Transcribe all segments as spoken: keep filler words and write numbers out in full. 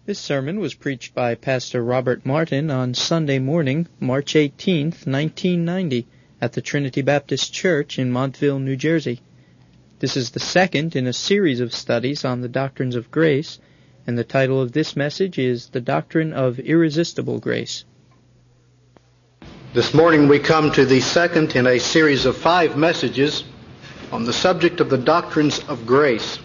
This sermon was preached by Pastor Robert Martin on Sunday morning, March eighteenth, nineteen ninety, at the Trinity Baptist Church in Montville, New Jersey. This is the second in a series of studies on the doctrines of grace, and the title of this message is The Doctrine of Irresistible Grace. This morning we come to the second in a series of five messages on the subject of the doctrines of grace.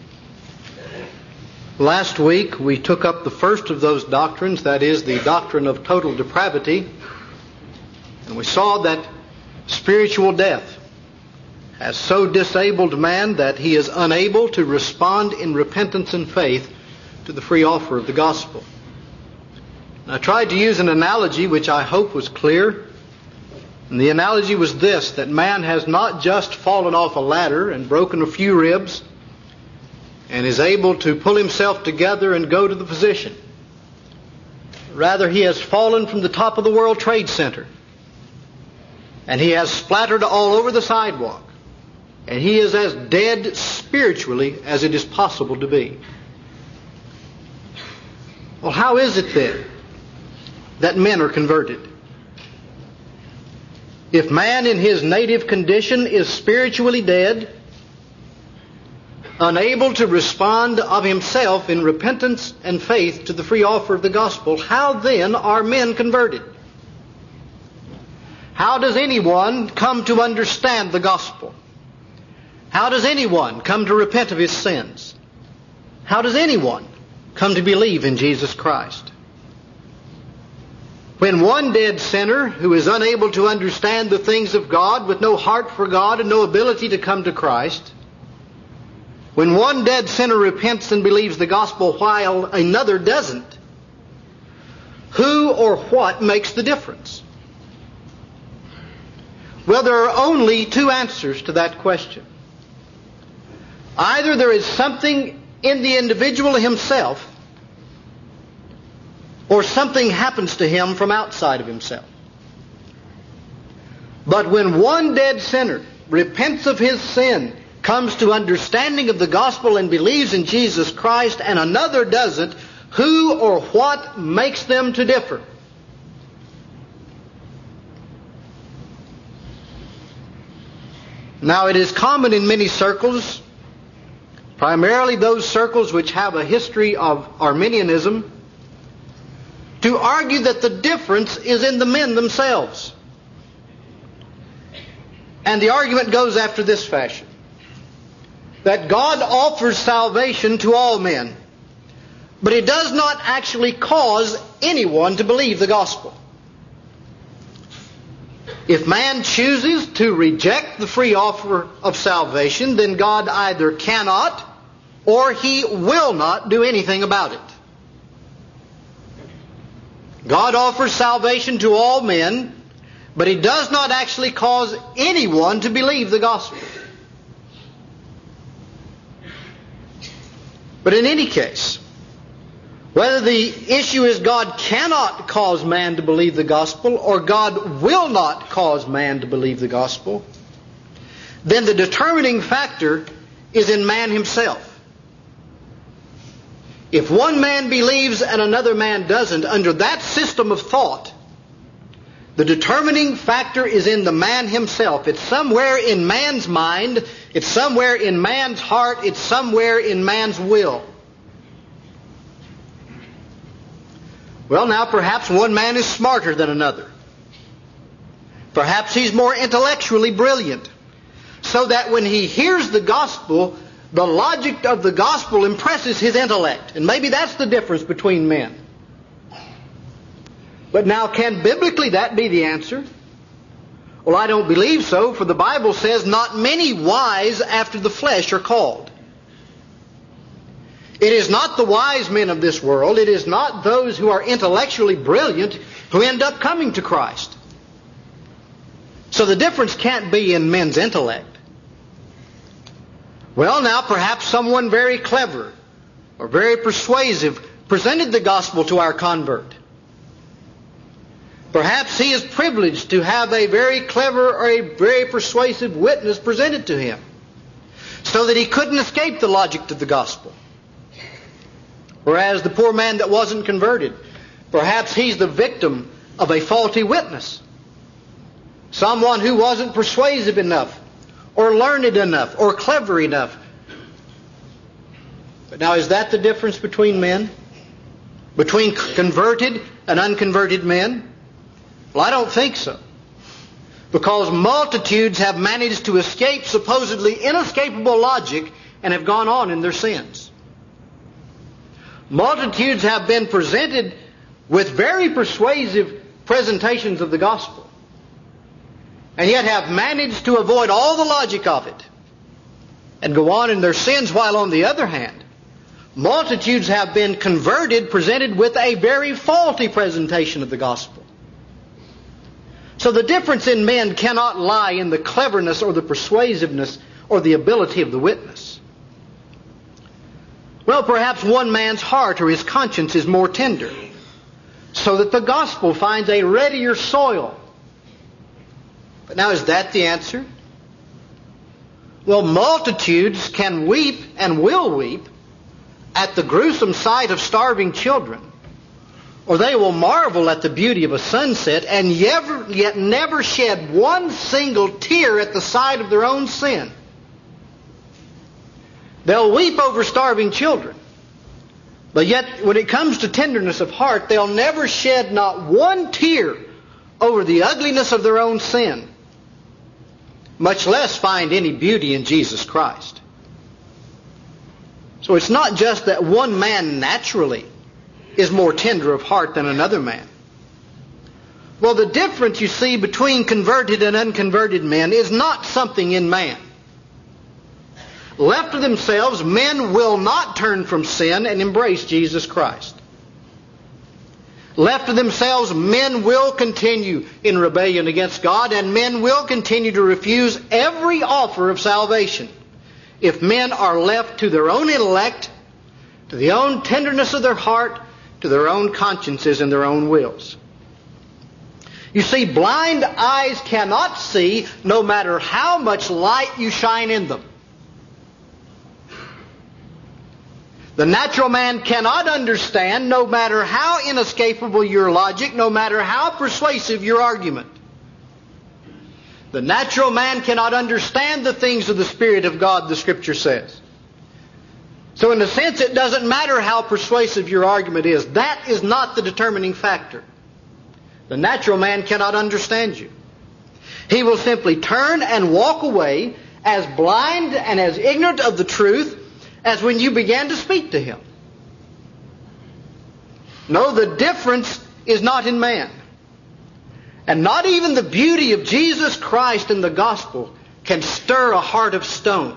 Last week we took up the first of those doctrines, that is, the doctrine of total depravity, and we saw that spiritual death has so disabled man that he is unable to respond in repentance and faith to the free offer of the gospel. And I tried to use an analogy which I hope was clear, and the analogy was this, that man has not just fallen off a ladder and broken a few ribs and is able to pull himself together and go to the physician. Rather, he has fallen from the top of the World Trade Center, and he has splattered all over the sidewalk, and he is as dead spiritually as it is possible to be. Well, how is it then that men are converted? If man in his native condition is spiritually dead, unable to respond of himself in repentance and faith to the free offer of the gospel, how then are men converted? How does anyone come to understand the gospel? How does anyone come to repent of his sins? How does anyone come to believe in Jesus Christ? When one dead sinner who is unable to understand the things of God, with no heart for God and no ability to come to Christ, when one dead sinner repents and believes the gospel while another doesn't, who or what makes the difference? Well, there are only two answers to that question. Either there is something in the individual himself, or something happens to him from outside of himself. But when one dead sinner repents of his sin, comes to understanding of the gospel and believes in Jesus Christ, and another doesn't, who or what makes them to differ? Now, it is common in many circles, primarily those circles which have a history of Arminianism, to argue that the difference is in the men themselves. And the argument goes after this fashion: that God offers salvation to all men, but He does not actually cause anyone to believe the gospel. If man chooses to reject the free offer of salvation, then God either cannot or He will not do anything about it. God offers salvation to all men, but He does not actually cause anyone to believe the gospel. But in any case, whether the issue is God cannot cause man to believe the gospel or God will not cause man to believe the gospel, then the determining factor is in man himself. If one man believes and another man doesn't, under that system of thought, the determining factor is in the man himself. It's somewhere in man's mind, it's somewhere in man's heart, it's somewhere in man's will. Well, now perhaps one man is smarter than another. Perhaps he's more intellectually brilliant, so that when he hears the gospel, the logic of the gospel impresses his intellect. And maybe that's the difference between men. But now, can biblically that be the answer? Well, I don't believe so, for the Bible says not many wise after the flesh are called. It is not the wise men of this world, it is not those who are intellectually brilliant who end up coming to Christ. So the difference can't be in men's intellect. Well, now perhaps someone very clever or very persuasive presented the gospel to our convert. Perhaps he is privileged to have a very clever or a very persuasive witness presented to him, so that he couldn't escape the logic of the gospel. Whereas the poor man that wasn't converted, perhaps he's the victim of a faulty witness. Someone who wasn't persuasive enough, or learned enough, or clever enough. But now, is that the difference between men? Between converted and unconverted men? Well, I don't think so. Because multitudes have managed to escape supposedly inescapable logic and have gone on in their sins. Multitudes have been presented with very persuasive presentations of the gospel, and yet have managed to avoid all the logic of it and go on in their sins, while on the other hand, multitudes have been converted, presented with a very faulty presentation of the gospel. So the difference in men cannot lie in the cleverness or the persuasiveness or the ability of the witness. Well, perhaps one man's heart or his conscience is more tender, so that the gospel finds a readier soil. But now, is that the answer? Well, multitudes can weep and will weep at the gruesome sight of starving children, or they will marvel at the beauty of a sunset, and yet, yet never shed one single tear at the sight of their own sin. They'll weep over starving children, but yet when it comes to tenderness of heart, they'll never shed not one tear over the ugliness of their own sin, much less find any beauty in Jesus Christ. So it's not just that one man naturally is more tender of heart than another man. Well, the difference, you see, between converted and unconverted men is not something in man. Left to themselves, men will not turn from sin and embrace Jesus Christ. Left to themselves, men will continue in rebellion against God, and men will continue to refuse every offer of salvation if men are left to their own intellect, to the own tenderness of their heart, to their own consciences and their own wills. You see, blind eyes cannot see no matter how much light you shine in them. The natural man cannot understand no matter how inescapable your logic, no matter how persuasive your argument. The natural man cannot understand the things of the Spirit of God, the Scripture says. So in a sense, it doesn't matter how persuasive your argument is. That is not the determining factor. The natural man cannot understand you. He will simply turn and walk away as blind and as ignorant of the truth as when you began to speak to him. No, the difference is not in man. And not even the beauty of Jesus Christ and the gospel can stir a heart of stone.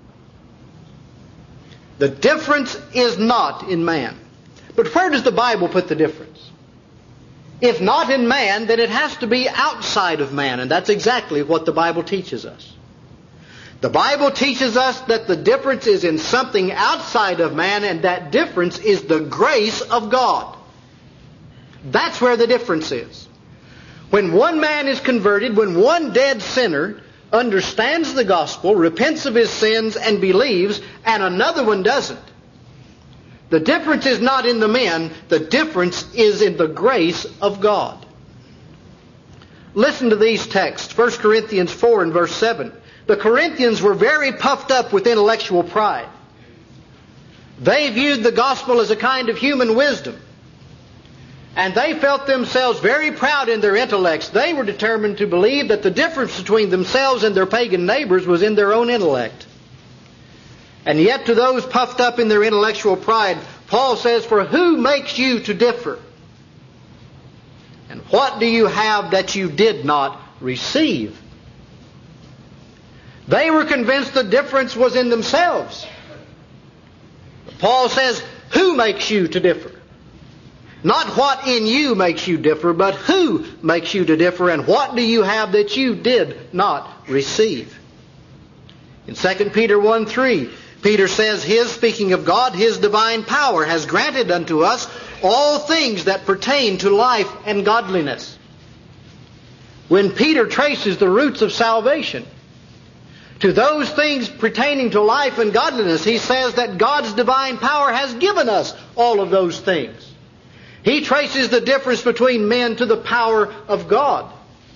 The difference is not in man. But where does the Bible put the difference? If not in man, then it has to be outside of man, and that's exactly what the Bible teaches us. The Bible teaches us that the difference is in something outside of man, and that difference is the grace of God. That's where the difference is. When one man is converted, when one dead sinner understands the gospel, repents of his sins, and believes, and another one doesn't, the difference is not in the men, the difference is in the grace of God. Listen to these texts, First Corinthians four and verse seven. The Corinthians were very puffed up with intellectual pride. They viewed the gospel as a kind of human wisdom. And they felt themselves very proud in their intellects. They were determined to believe that the difference between themselves and their pagan neighbors was in their own intellect. And yet to those puffed up in their intellectual pride, Paul says, "For who makes you to differ? And what do you have that you did not receive?" They were convinced the difference was in themselves. But Paul says, who makes you to differ? Not what in you makes you differ, but who makes you to differ, and what do you have that you did not receive? In Second Peter one three, Peter says, His, speaking of God, His divine power has granted unto us all things that pertain to life and godliness. When Peter traces the roots of salvation, To those things pertaining to life and godliness, he says that God's divine power has given us all of those things. He traces the difference between men to the power of God.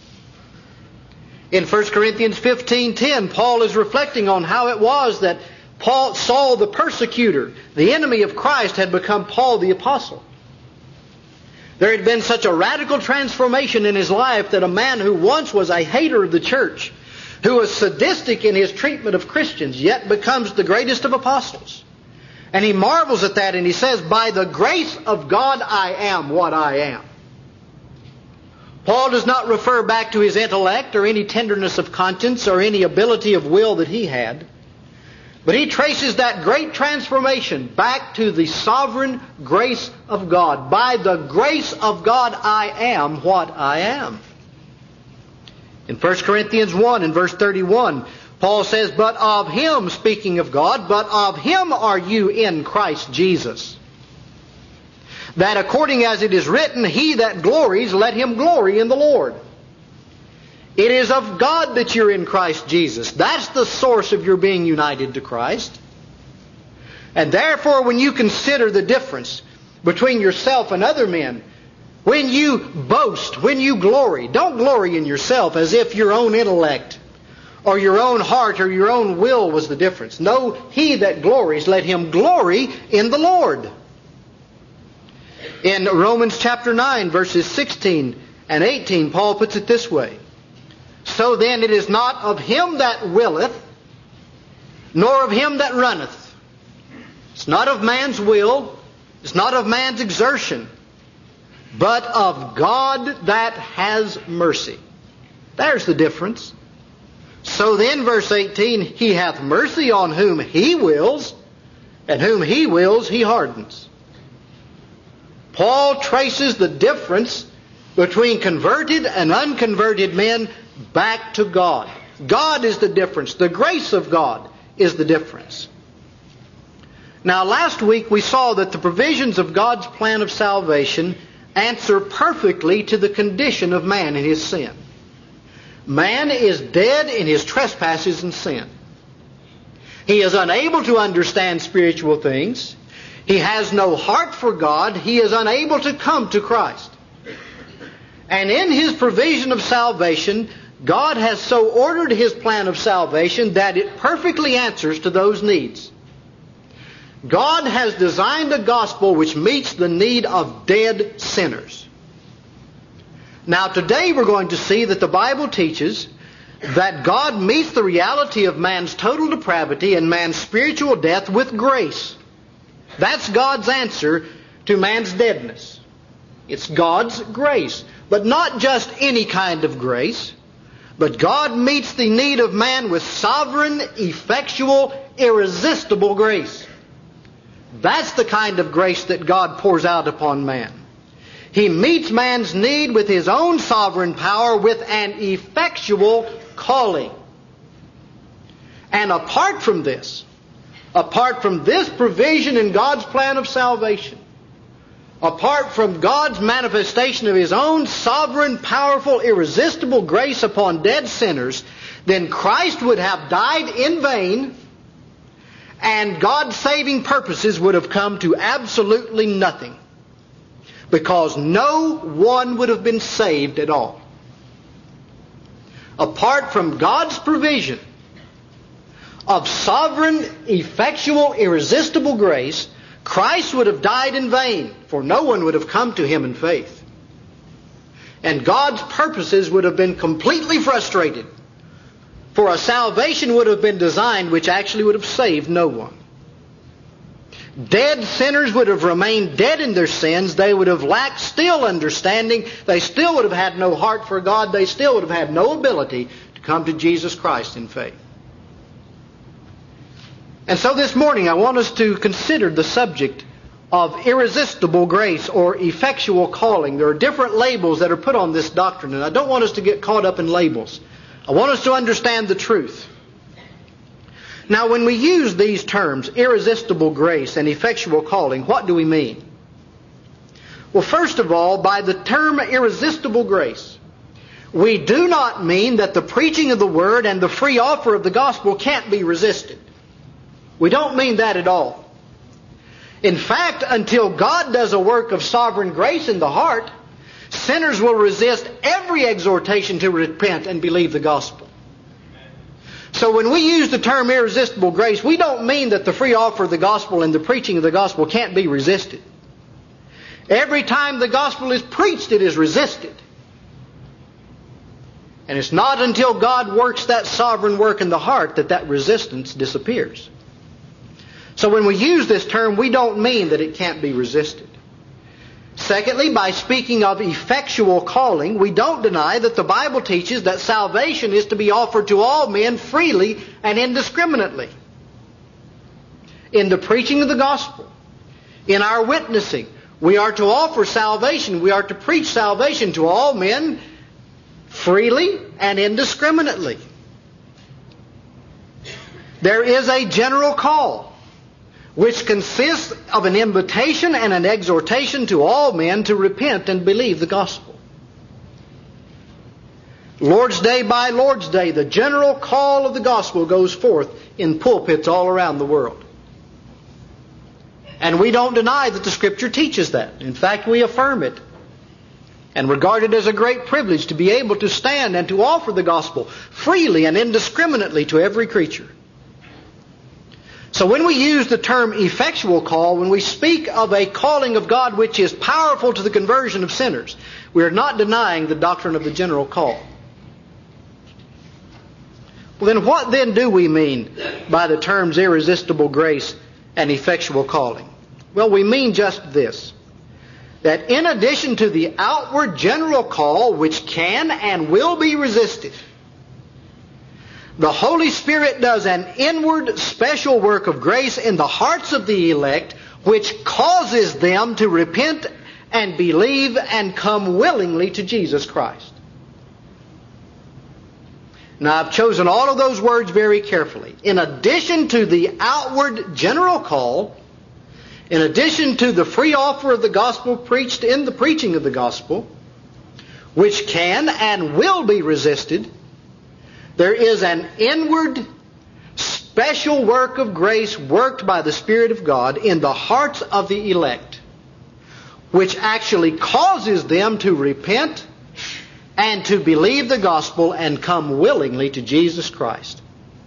In First Corinthians fifteen ten, Paul is reflecting on how it was that Paul, Saul the persecutor, the enemy of Christ, had become Paul the apostle. There had been such a radical transformation in his life that a man who once was a hater of the church, who was sadistic in his treatment of Christians, yet becomes the greatest of apostles. And he marvels at that and he says, by the grace of God I am what I am. Paul does not refer back to his intellect or any tenderness of conscience or any ability of will that he had. But he traces that great transformation back to the sovereign grace of God. By the grace of God I am what I am. In First Corinthians one and verse thirty-one, Paul says, but of Him, speaking of God, but of Him are you in Christ Jesus. That according as it is written, he that glories, let him glory in the Lord. It is of God that you're in Christ Jesus. That's the source of your being united to Christ. And therefore, when you consider the difference between yourself and other men, when you boast, when you glory, don't glory in yourself as if your own intellect or your own heart or your own will was the difference. No, he that glories, let him glory in the Lord. In Romans chapter nine, verses sixteen and eighteen, Paul puts it this way. So then it is not of him that willeth, nor of him that runneth. It's not of man's will, it's not of man's exertion, but of God that has mercy. There's the difference. So then, verse eighteen, he hath mercy on whom he wills, and whom he wills he hardens. Paul traces the difference between converted and unconverted men back to God. God is the difference. The grace of God is the difference. Now, last week we saw that the provisions of God's plan of salvation answer perfectly to the condition of man in his sin. Man is dead in his trespasses and sin. He is unable to understand spiritual things. He has no heart for God. He is unable to come to Christ. And in His provision of salvation, God has so ordered His plan of salvation that it perfectly answers to those needs. God has designed a gospel which meets the need of dead sinners. Now today we're going to see that the Bible teaches that God meets the reality of man's total depravity and man's spiritual death with grace. That's God's answer to man's deadness. It's God's grace. But not just any kind of grace. But God meets the need of man with sovereign, effectual, irresistible grace. That's the kind of grace that God pours out upon man. He meets man's need with His own sovereign power with an effectual calling. And apart from this, apart from this provision in God's plan of salvation, apart from God's manifestation of His own sovereign, powerful, irresistible grace upon dead sinners, then Christ would have died in vain, and God's saving purposes would have come to absolutely nothing, because no one would have been saved at all. Apart from God's provision of sovereign, effectual, irresistible grace, Christ would have died in vain, for no one would have come to Him in faith. And God's purposes would have been completely frustrated, for a salvation would have been designed which actually would have saved no one. Dead sinners would have remained dead in their sins. They would have lacked still understanding. They still would have had no heart for God. They still would have had no ability to come to Jesus Christ in faith. And so this morning I want us to consider the subject of irresistible grace or effectual calling. There are different labels that are put on this doctrine, and I don't want us to get caught up in labels. I want us to understand the truth. Now, when we use these terms, irresistible grace and effectual calling, what do we mean? Well, first of all, by the term irresistible grace, we do not mean that the preaching of the Word and the free offer of the gospel can't be resisted. We don't mean that at all. In fact, until God does a work of sovereign grace in the heart, sinners will resist every exhortation to repent and believe the gospel. So when we use the term irresistible grace, we don't mean that the free offer of the gospel and the preaching of the gospel can't be resisted. Every time the gospel is preached, it is resisted. And it's not until God works that sovereign work in the heart that that resistance disappears. So when we use this term, we don't mean that it can't be resisted. Secondly, by speaking of effectual calling, we don't deny that the Bible teaches that salvation is to be offered to all men freely and indiscriminately. In the preaching of the gospel, in our witnessing, we are to offer salvation. We are to preach salvation to all men freely and indiscriminately. There is a general call, which consists of an invitation and an exhortation to all men to repent and believe the gospel. Lord's Day by Lord's Day, the general call of the gospel goes forth in pulpits all around the world. And we don't deny that the Scripture teaches that. In fact, we affirm it and regard it as a great privilege to be able to stand and to offer the gospel freely and indiscriminately to every creature. So when we use the term effectual call, when we speak of a calling of God which is powerful to the conversion of sinners, we are not denying the doctrine of the general call. Well, then what then do we mean by the terms irresistible grace and effectual calling? Well, we mean just this, that in addition to the outward general call which can and will be resisted, the Holy Spirit does an inward special work of grace in the hearts of the elect, which causes them to repent and believe and come willingly to Jesus Christ. Now, I've chosen all of those words very carefully. In addition to the outward general call, in addition to the free offer of the gospel preached in the preaching of the gospel, which can and will be resisted, there is an inward special work of grace worked by the Spirit of God in the hearts of the elect, which actually causes them to repent and to believe the gospel and come willingly to Jesus Christ.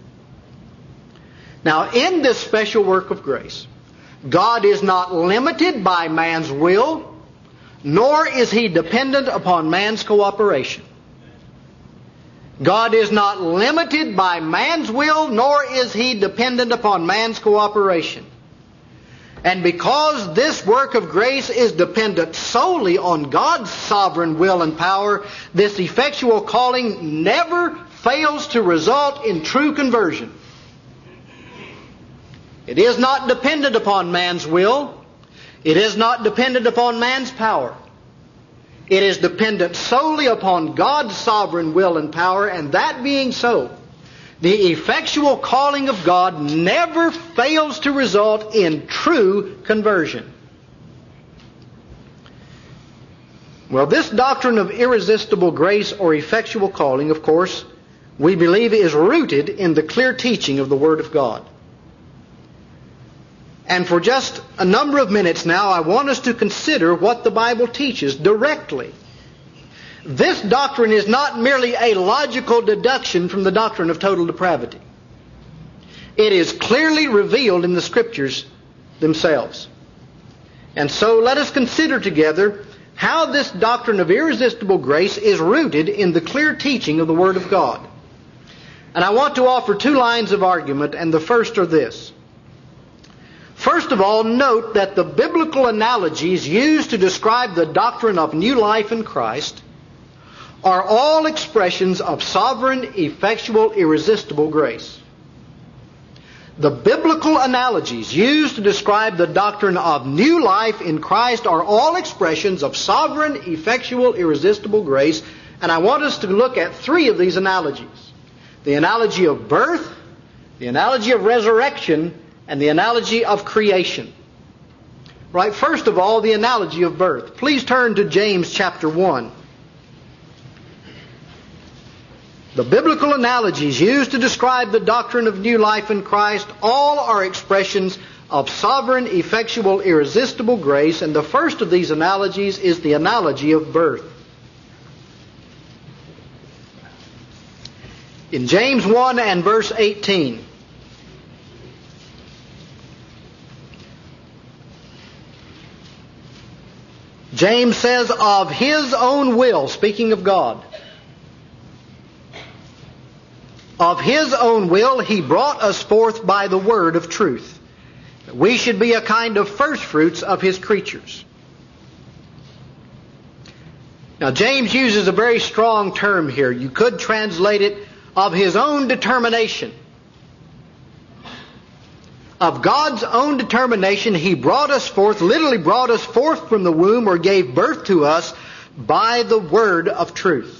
Now, in this special work of grace, God is not limited by man's will, nor is He dependent upon man's cooperation. God is not limited by man's will, nor is He dependent upon man's cooperation. And because this work of grace is dependent solely on God's sovereign will and power, this effectual calling never fails to result in true conversion. It is not dependent upon man's will. It is not dependent upon man's power. It is dependent solely upon God's sovereign will and power, and that being so, the effectual calling of God never fails to result in true conversion. Well, this doctrine of irresistible grace or effectual calling, of course, we believe is rooted in the clear teaching of the Word of God. And for just a number of minutes now, I want us to consider what the Bible teaches directly. This doctrine is not merely a logical deduction from the doctrine of total depravity. It is clearly revealed in the Scriptures themselves. And so let us consider together how this doctrine of irresistible grace is rooted in the clear teaching of the Word of God. And I want to offer two lines of argument, and the first are this. First of all, note that the biblical analogies used to describe the doctrine of new life in Christ are all expressions of sovereign, effectual, irresistible grace. The biblical analogies used to describe the doctrine of new life in Christ are all expressions of sovereign, effectual, irresistible grace, and I want us to look at three of these analogies. The analogy of birth, the analogy of resurrection, and the analogy of creation. Right, first of all, the analogy of birth. Please turn to James chapter one. The biblical analogies used to describe the doctrine of new life in Christ all are expressions of sovereign, effectual, irresistible grace, and the first of these analogies is the analogy of birth. In James one and verse eighteen, James says, of His own will, speaking of God, of His own will He brought us forth by the word of truth. We should be a kind of first fruits of His creatures. Now, James uses a very strong term here. You could translate it, of His own determination. Of God's own determination, He brought us forth, literally brought us forth from the womb, or gave birth to us by the word of truth.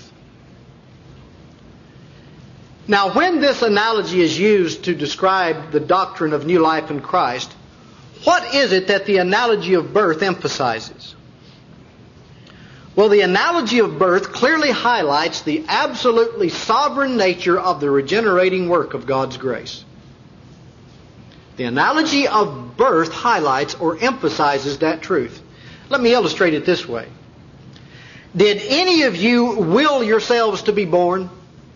Now, when this analogy is used to describe the doctrine of new life in Christ, what is it that the analogy of birth emphasizes? Well, the analogy of birth clearly highlights the absolutely sovereign nature of the regenerating work of God's grace. The analogy of birth highlights or emphasizes that truth. Let me illustrate it this way. Did any of you will yourselves to be born?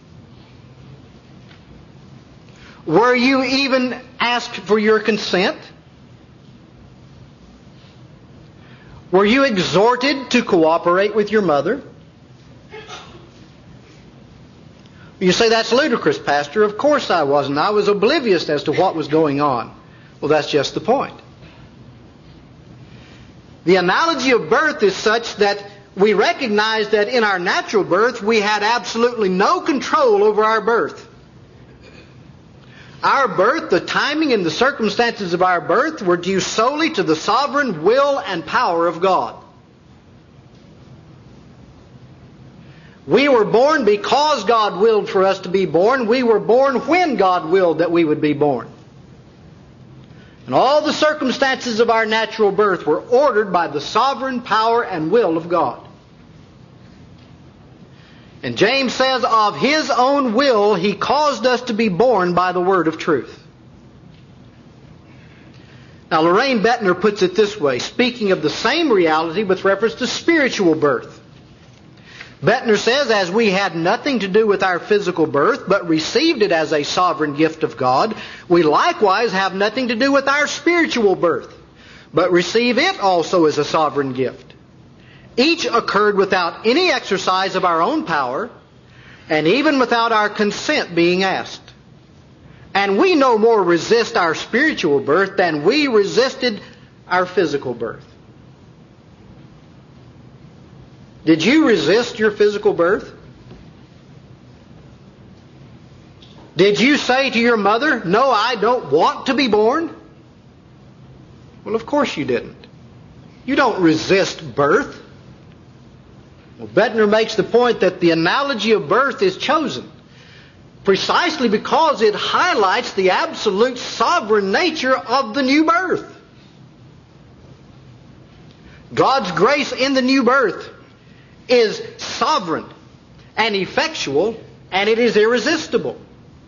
Were you even asked for your consent? Were you exhorted to cooperate with your mother? You say, that's ludicrous, Pastor. Of course I wasn't. I was oblivious as to what was going on. Well, that's just the point. The analogy of birth is such that we recognize that in our natural birth we had absolutely no control over our birth. Our birth, the timing and the circumstances of our birth were due solely to the sovereign will and power of God. We were born because God willed for us to be born. We were born when God willed that we would be born. And all the circumstances of our natural birth were ordered by the sovereign power and will of God. And James says, of His own will He caused us to be born by the word of truth. Now, Lorraine Bettner puts it this way, speaking of the same reality with reference to spiritual birth. Bettner says, as we had nothing to do with our physical birth, but received it as a sovereign gift of God, we likewise have nothing to do with our spiritual birth, but receive it also as a sovereign gift. Each occurred without any exercise of our own power, and even without our consent being asked. And we no more resist our spiritual birth than we resisted our physical birth. Did you resist your physical birth? Did you say to your mother, no, I don't want to be born? Well, of course you didn't. You don't resist birth. Well, Bettner makes the point that the analogy of birth is chosen precisely because it highlights the absolute sovereign nature of the new birth. God's grace in the new birth is sovereign and effectual, and it is irresistible.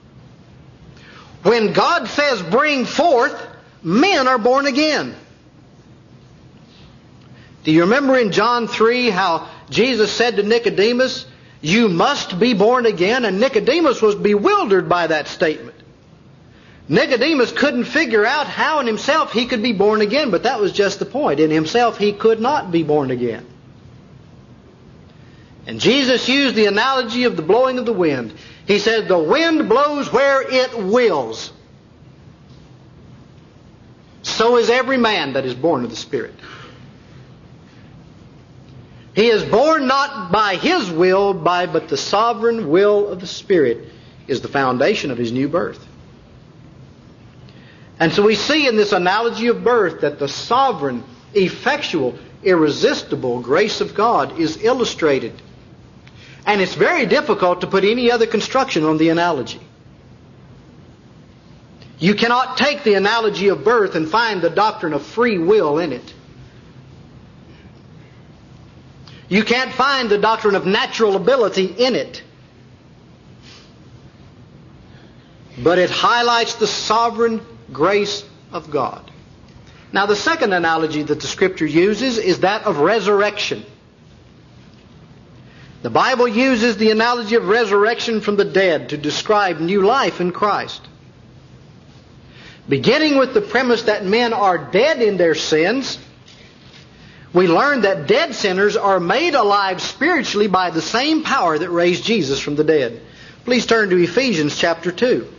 When God says bring forth, men are born again. Do you remember in John three how Jesus said to Nicodemus, you must be born again? And Nicodemus was bewildered by that statement. Nicodemus couldn't figure out how in himself he could be born again, but that was just the point. In himself he could not be born again. And Jesus used the analogy of the blowing of the wind. He said, the wind blows where it wills. So is every man that is born of the Spirit. He is born not by his will, by but the sovereign will of the Spirit is the foundation of his new birth. And so we see in this analogy of birth that the sovereign, effectual, irresistible grace of God is illustrated. And it's very difficult to put any other construction on the analogy. You cannot take the analogy of birth and find the doctrine of free will in it. You can't find the doctrine of natural ability in it. but it highlights the sovereign grace of God. Now, the second analogy that the Scripture uses is that of resurrection. The Bible uses the analogy of resurrection from the dead to describe new life in Christ. Beginning with the premise that men are dead in their sins, we learn that dead sinners are made alive spiritually by the same power that raised Jesus from the dead. Please turn to Ephesians chapter two.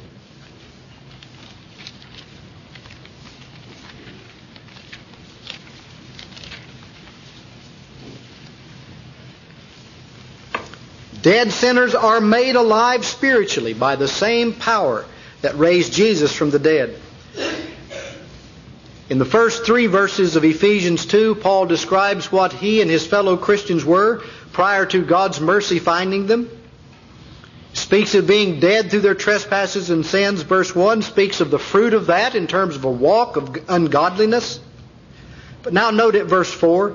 Dead sinners are made alive spiritually by the same power that raised Jesus from the dead. In the first three verses of Ephesians two, Paul describes what he and his fellow Christians were prior to God's mercy finding them. He speaks of being dead through their trespasses and sins. Verse one speaks of the fruit of that in terms of a walk of ungodliness. But now note at verse four.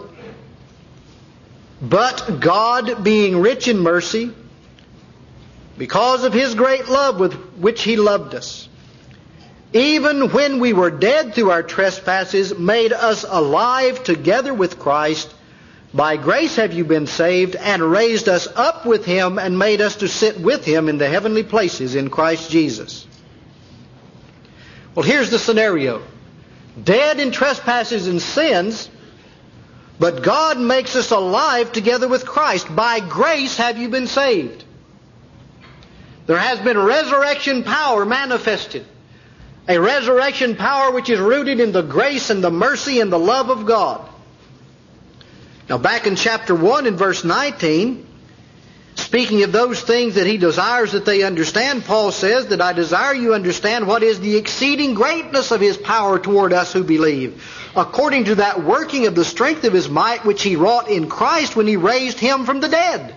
But God, being rich in mercy, because of His great love with which He loved us, even when we were dead through our trespasses, made us alive together with Christ. By grace have you been saved, and raised us up with Him, and made us to sit with Him in the heavenly places in Christ Jesus. Well, here's the scenario. Dead in trespasses and sins, but God makes us alive together with Christ. By grace have you been saved. There has been resurrection power manifested. A resurrection power which is rooted in the grace and the mercy and the love of God. Now back in chapter one in verse nineteen, speaking of those things that He desires that they understand, Paul says that I desire you understand what is the exceeding greatness of His power toward us who believe, according to that working of the strength of His might which He wrought in Christ when He raised Him from the dead.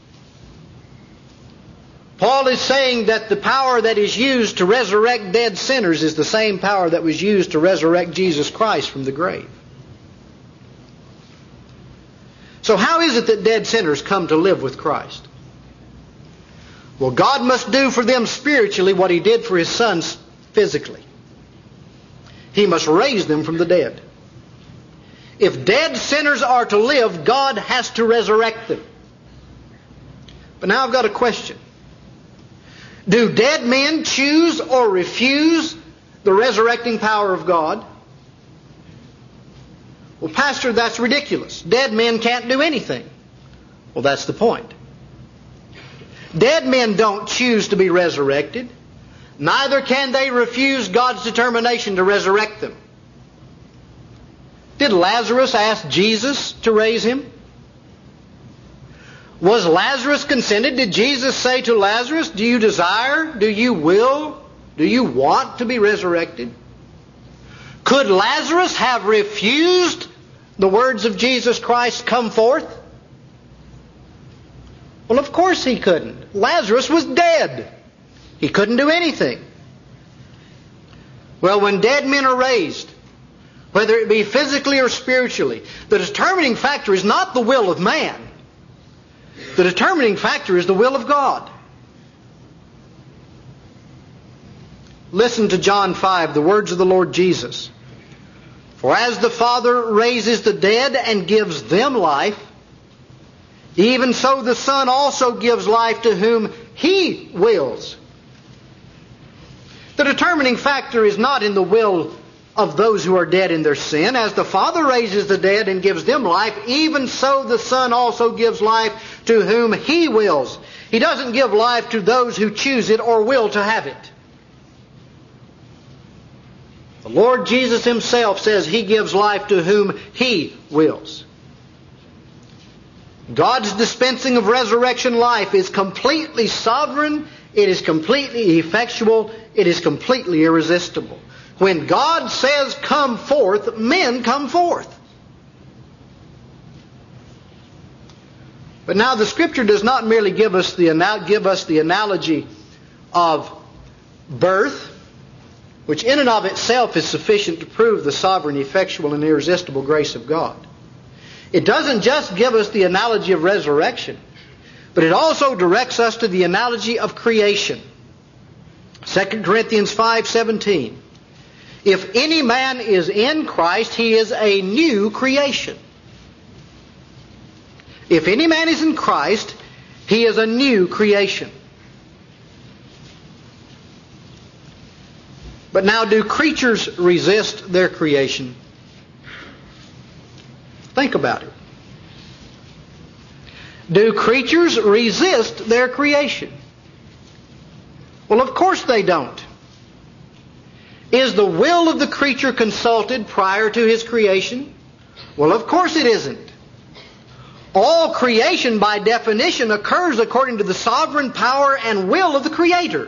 Paul is saying that the power that is used to resurrect dead sinners is the same power that was used to resurrect Jesus Christ from the grave. So how is it that dead sinners come to live with Christ? Well, God must do for them spiritually what He did for His Son physically. He must raise them from the dead. If dead sinners are to live, God has to resurrect them. But now I've got a question. Do dead men choose or refuse the resurrecting power of God? Well, Pastor, that's ridiculous. Dead men can't do anything. Well, that's the point. Dead men don't choose to be resurrected. Neither can they refuse God's determination to resurrect them. Did Lazarus ask Jesus to raise him? Was Lazarus consented? Did Jesus say to Lazarus, do you desire, do you will, do you want to be resurrected? Could Lazarus have refused the words of Jesus Christ, come forth? Well, of course he couldn't. Lazarus was dead. He couldn't do anything. Well, when dead men are raised, whether it be physically or spiritually, the determining factor is not the will of man. The determining factor is the will of God. Listen to John five, the words of the Lord Jesus. For as the Father raises the dead and gives them life, even so the Son also gives life to whom He wills. The determining factor is not in the will of those who are dead in their sin. As the Father raises the dead and gives them life, even so the Son also gives life to whom He wills. He doesn't give life to those who choose it or will to have it. The Lord Jesus Himself says He gives life to whom He wills. God's dispensing of resurrection life is completely sovereign, it is completely effectual, it is completely irresistible. When God says, come forth, men come forth. But now the Scripture does not merely give us the, give us the analogy of birth, which in and of itself is sufficient to prove the sovereign, effectual, and irresistible grace of God. It doesn't just give us the analogy of resurrection, but it also directs us to the analogy of creation. Second Corinthians five seventeen. If any man is in Christ, he is a new creation. If any man is in Christ, he is a new creation. But now, do creatures resist their creation? Think about it. Do creatures resist their creation? Well, of course they don't. Is the will of the creature consulted prior to his creation? Well, of course it isn't. All creation, by definition, occurs according to the sovereign power and will of the Creator.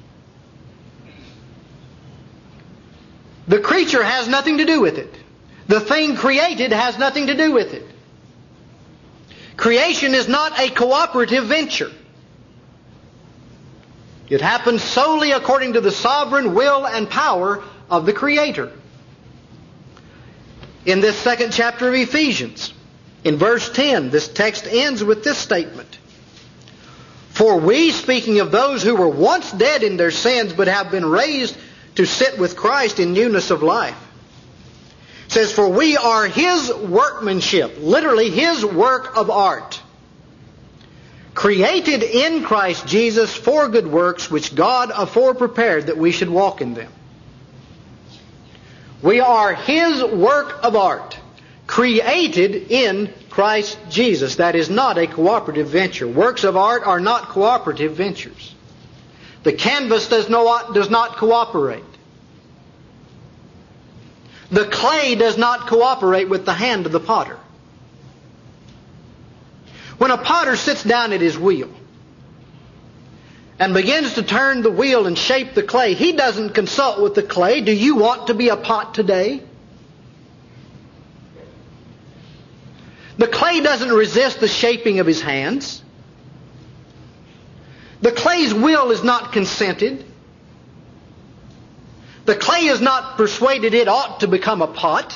The creature has nothing to do with it. The thing created has nothing to do with it. Creation is not a cooperative venture. It happens solely according to the sovereign will and power of the Creator. In this second chapter of Ephesians, in verse ten, this text ends with this statement. For we, speaking of those who were once dead in their sins, but have been raised to sit with Christ in newness of life. It says, for we are His workmanship, literally His work of art, created in Christ Jesus for good works, which God afore prepared that we should walk in them. We are His work of art, created in Christ Jesus. That is not a cooperative venture. Works of art are not cooperative ventures. The canvas does not, does not cooperate. The clay does not cooperate with the hand of the potter. When a potter sits down at his wheel and begins to turn the wheel and shape the clay, he doesn't consult with the clay. Do you want to be a pot today? The clay doesn't resist the shaping of his hands. The clay's will is not consented. The clay is not persuaded it ought to become a pot.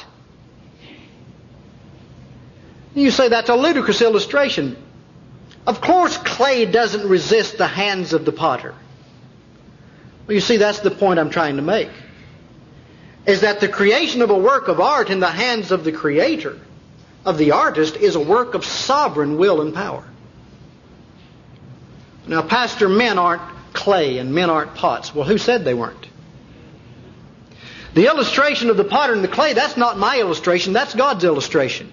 You say that's a ludicrous illustration. Of course clay doesn't resist the hands of the potter. Well, you see, that's the point I'm trying to make. Is that the creation of a work of art in the hands of the Creator, of the artist, is a work of sovereign will and power. Now, Pastor, men aren't clay and men aren't pots. Well, who said they weren't? The illustration of the potter and the clay, that's not my illustration, that's God's illustration.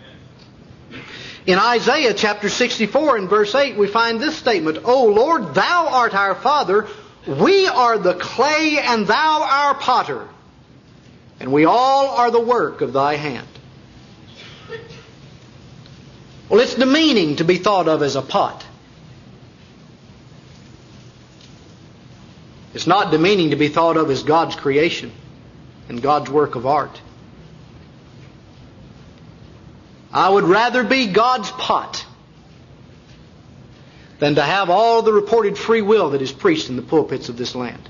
In Isaiah chapter sixty-four and verse eight, we find this statement, O Lord, Thou art our Father, we are the clay and Thou our potter, and we all are the work of Thy hand. Well, it's demeaning to be thought of as a pot. It's not demeaning to be thought of as God's creation and God's work of art. I would rather be God's pot than to have all the reported free will that is preached in the pulpits of this land.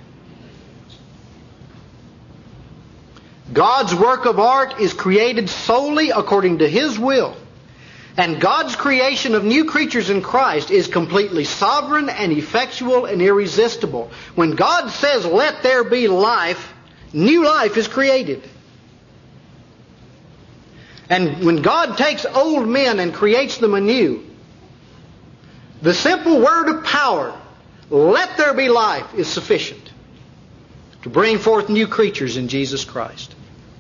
God's work of art is created solely according to His will. And God's creation of new creatures in Christ is completely sovereign and effectual and irresistible. When God says, let there be life, new life is created. And when God takes old men and creates them anew, the simple word of power, let there be life, is sufficient to bring forth new creatures in Jesus Christ.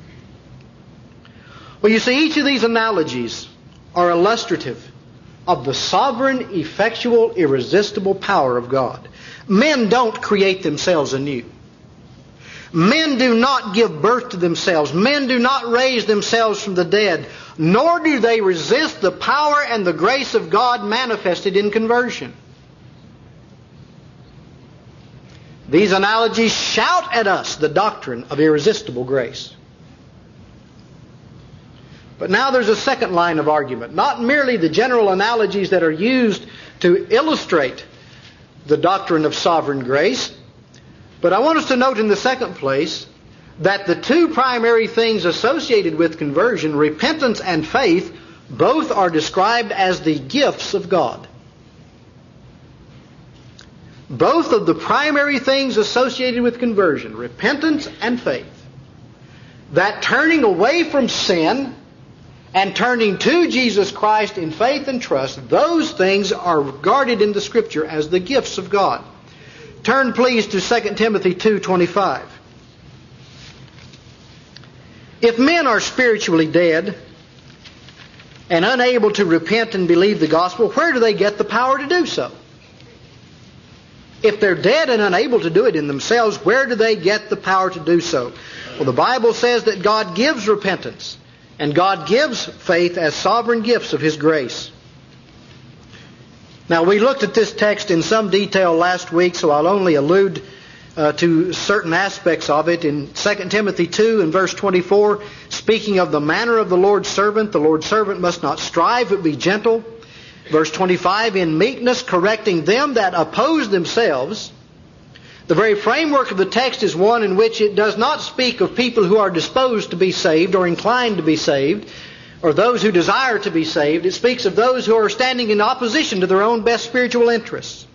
Well, you see, each of these analogies are illustrative of the sovereign, effectual, irresistible power of God. Men don't create themselves anew. Men do not give birth to themselves. Men do not raise themselves from the dead. Nor do they resist the power and the grace of God manifested in conversion. These analogies shout at us the doctrine of irresistible grace. But now there's a second line of argument. Not merely the general analogies that are used to illustrate the doctrine of sovereign grace, but I want us to note in the second place that the two primary things associated with conversion, repentance and faith, both are described as the gifts of God. both of the primary things associated with conversion, repentance and faith, that turning away from sin and turning to Jesus Christ in faith and trust, those things are regarded in the Scripture as the gifts of God. Turn please to Second Timothy two twenty-five. If men are spiritually dead and unable to repent and believe the gospel, where do they get the power to do so? If they're dead and unable to do it in themselves, where do they get the power to do so? Well, the Bible says that God gives repentance and God gives faith as sovereign gifts of His grace. Now, we looked at this text in some detail last week, so I'll only allude uh, to certain aspects of it. In Second Timothy two and verse twenty-four, speaking of the manner of the Lord's servant, the Lord's servant must not strive but be gentle. Verse twenty-five, in meekness correcting them that oppose themselves. The very framework of the text is one in which it does not speak of people who are disposed to be saved or inclined to be saved, or those who desire to be saved. It speaks of those who are standing in opposition to their own best spiritual interests.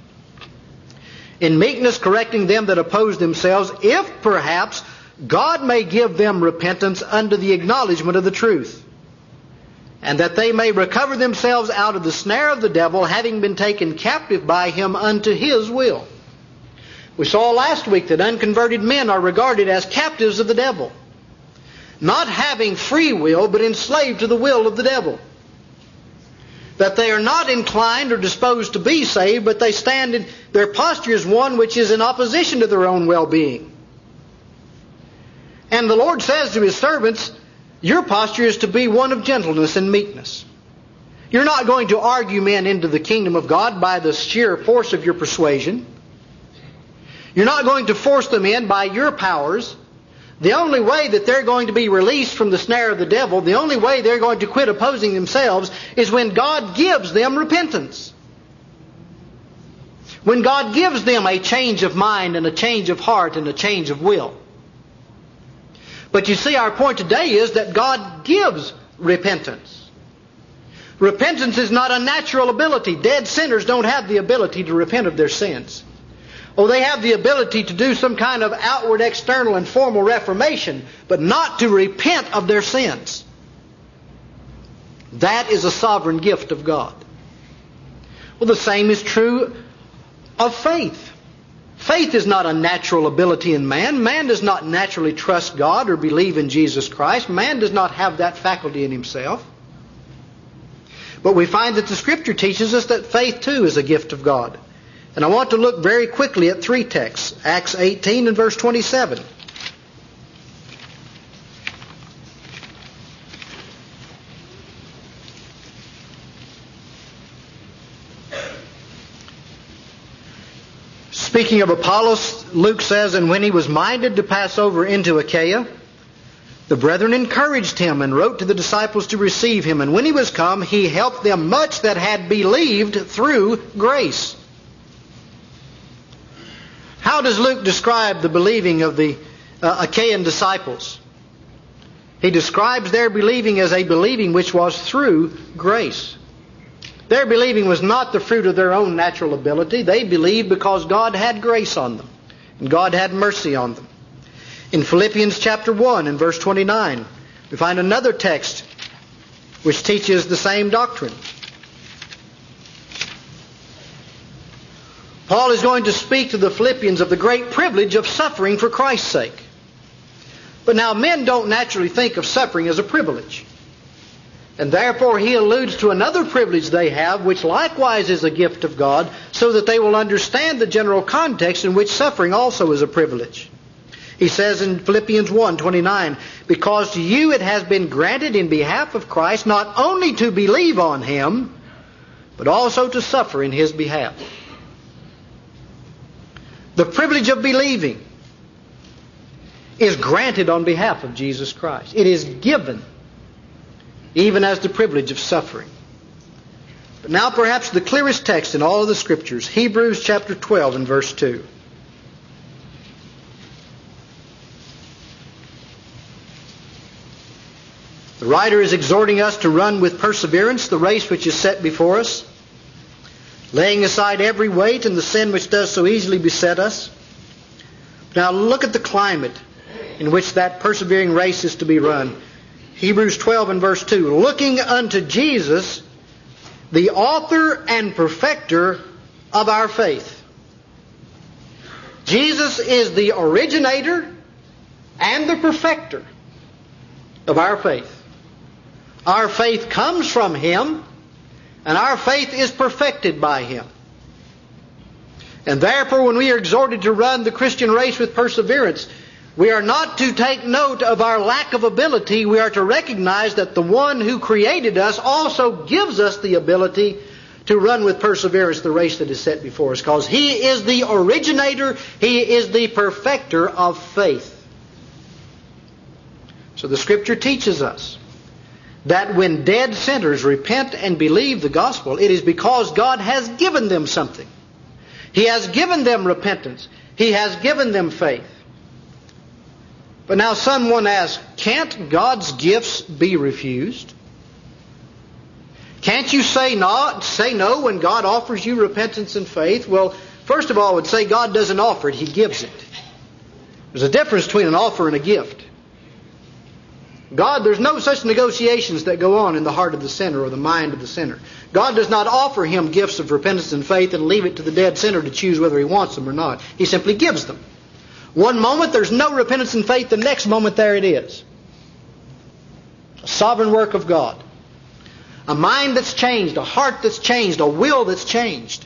In meekness correcting them that oppose themselves, if perhaps God may give them repentance unto the acknowledgement of the truth, and that they may recover themselves out of the snare of the devil, having been taken captive by him unto his will. We saw last week that unconverted men are regarded as captives of the devil, not having free will, but enslaved to the will of the devil. That they are not inclined or disposed to be saved, but they stand in, their posture is one which is in opposition to their own well-being. And the Lord says to His servants, your posture is to be one of gentleness and meekness. You're not going to argue men into the kingdom of God by the sheer force of your persuasion. You're not going to force them in by your powers. The only way that they're going to be released from the snare of the devil, the only way they're going to quit opposing themselves, is when God gives them repentance. When God gives them a change of mind and a change of heart and a change of will. But you see, our point today is that God gives repentance. Repentance is not a natural ability. Dead sinners don't have the ability to repent of their sins. Oh, they have the ability to do some kind of outward, external, and formal reformation, but not to repent of their sins. That is a sovereign gift of God. Well, the same is true of faith. Faith is not a natural ability in man. Man does not naturally trust God or believe in Jesus Christ. Man does not have that faculty in himself. But we find that the Scripture teaches us that faith too is a gift of God. And I want to look very quickly at three texts. Acts eighteen and verse twenty-seven. Speaking of Apollos, Luke says, and when he was minded to pass over into Achaia, the brethren encouraged him and wrote to the disciples to receive him. And when he was come, he helped them much that had believed through grace. How does Luke describe the believing of the uh, Achaean disciples? He describes their believing as a believing which was through grace. Their believing was not the fruit of their own natural ability. They believed because God had grace on them and God had mercy on them. In Philippians chapter one and verse twenty-nine, we find another text which teaches the same doctrine. Paul is going to speak to the Philippians of the great privilege of suffering for Christ's sake. But now men don't naturally think of suffering as a privilege. And therefore he alludes to another privilege they have, which likewise is a gift of God, so that they will understand the general context in which suffering also is a privilege. He says in Philippians one twenty-nine, because to you it has been granted in behalf of Christ not only to believe on Him, but also to suffer in His behalf. The privilege of believing is granted on behalf of Jesus Christ. It is given, even as the privilege of suffering. But now perhaps the clearest text in all of the Scriptures, Hebrews chapter twelve and verse two. The writer is exhorting us to run with perseverance the race which is set before us, laying aside every weight and the sin which does so easily beset us. Now look at the climate in which that persevering race is to be run. Hebrews twelve and verse two, looking unto Jesus, the author and perfecter of our faith. Jesus is the originator and the perfecter of our faith. Our faith comes from Him, and our faith is perfected by Him. And therefore, when we are exhorted to run the Christian race with perseverance, we are not to take note of our lack of ability. We are to recognize that the one who created us also gives us the ability to run with perseverance the race that is set before us, because He is the originator, He is the perfecter of faith. So the Scripture teaches us that when dead sinners repent and believe the gospel, it is because God has given them something. He has given them repentance. He has given them faith. But now someone asks, can't God's gifts be refused? Can't you say not, say no when God offers you repentance and faith? Well, first of all, I would say God doesn't offer it, He gives it. There's a difference between an offer and a gift. God, there's no such negotiations that go on in the heart of the sinner or the mind of the sinner. God does not offer him gifts of repentance and faith and leave it to the dead sinner to choose whether he wants them or not. He simply gives them. One moment there's no repentance and faith, the next moment there it is. A sovereign work of God. A mind that's changed, a heart that's changed, a will that's changed.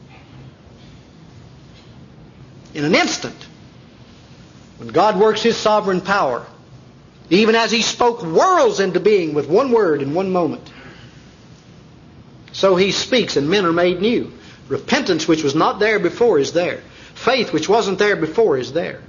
In an instant, when God works His sovereign power, even as He spoke worlds into being with one word in one moment, so He speaks and men are made new. Repentance which was not there before is there. Faith which wasn't there before is there.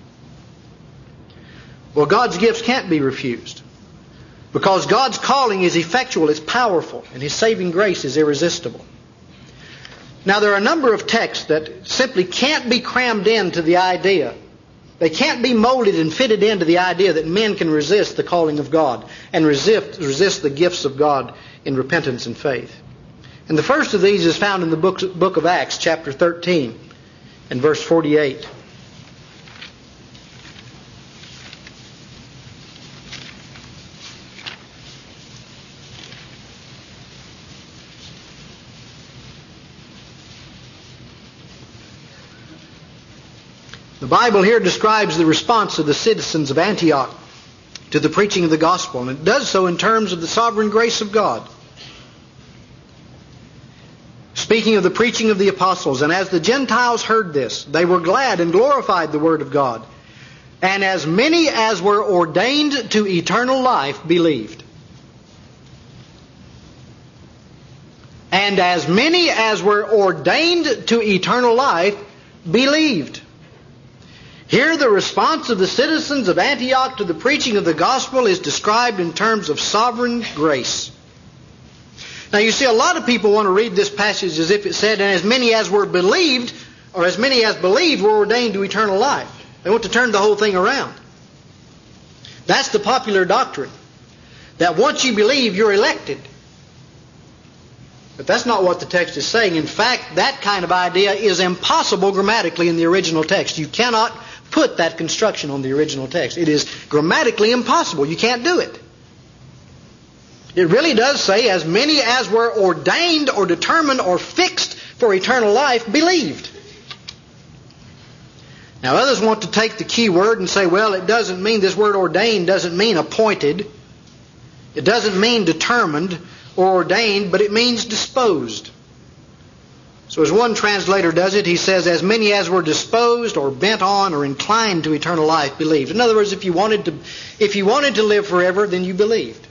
Well, God's gifts can't be refused, because God's calling is effectual, it's powerful, and His saving grace is irresistible. Now, there are a number of texts that simply can't be crammed into the idea. They can't be molded and fitted into the idea that men can resist the calling of God and resist, resist the gifts of God in repentance and faith. And the first of these is found in the book, book of Acts, chapter thirteen, and verse forty-eight. The Bible here describes the response of the citizens of Antioch to the preaching of the gospel, and it does so in terms of the sovereign grace of God. Speaking of the preaching of the apostles, and as the Gentiles heard this, they were glad and glorified the word of God. And as many as were ordained to eternal life believed. And as many as were ordained to eternal life believed. Here the response of the citizens of Antioch to the preaching of the gospel is described in terms of sovereign grace. Now you see, a lot of people want to read this passage as if it said, and as many as were believed, or as many as believed were ordained to eternal life. They want to turn the whole thing around. That's the popular doctrine, that once you believe, you're elected. But that's not what the text is saying. In fact, that kind of idea is impossible grammatically in the original text. You cannot put that construction on the original text. It is grammatically impossible. You can't do it. It really does say, as many as were ordained or determined or fixed for eternal life believed. Now others want to take the key word and say, well, it doesn't mean, this word ordained doesn't mean appointed. It doesn't mean determined or ordained, but it means disposed. So as one translator does it, he says, as many as were disposed or bent on or inclined to eternal life believed. In other words, if you wanted to, if you wanted to live forever, then you believed.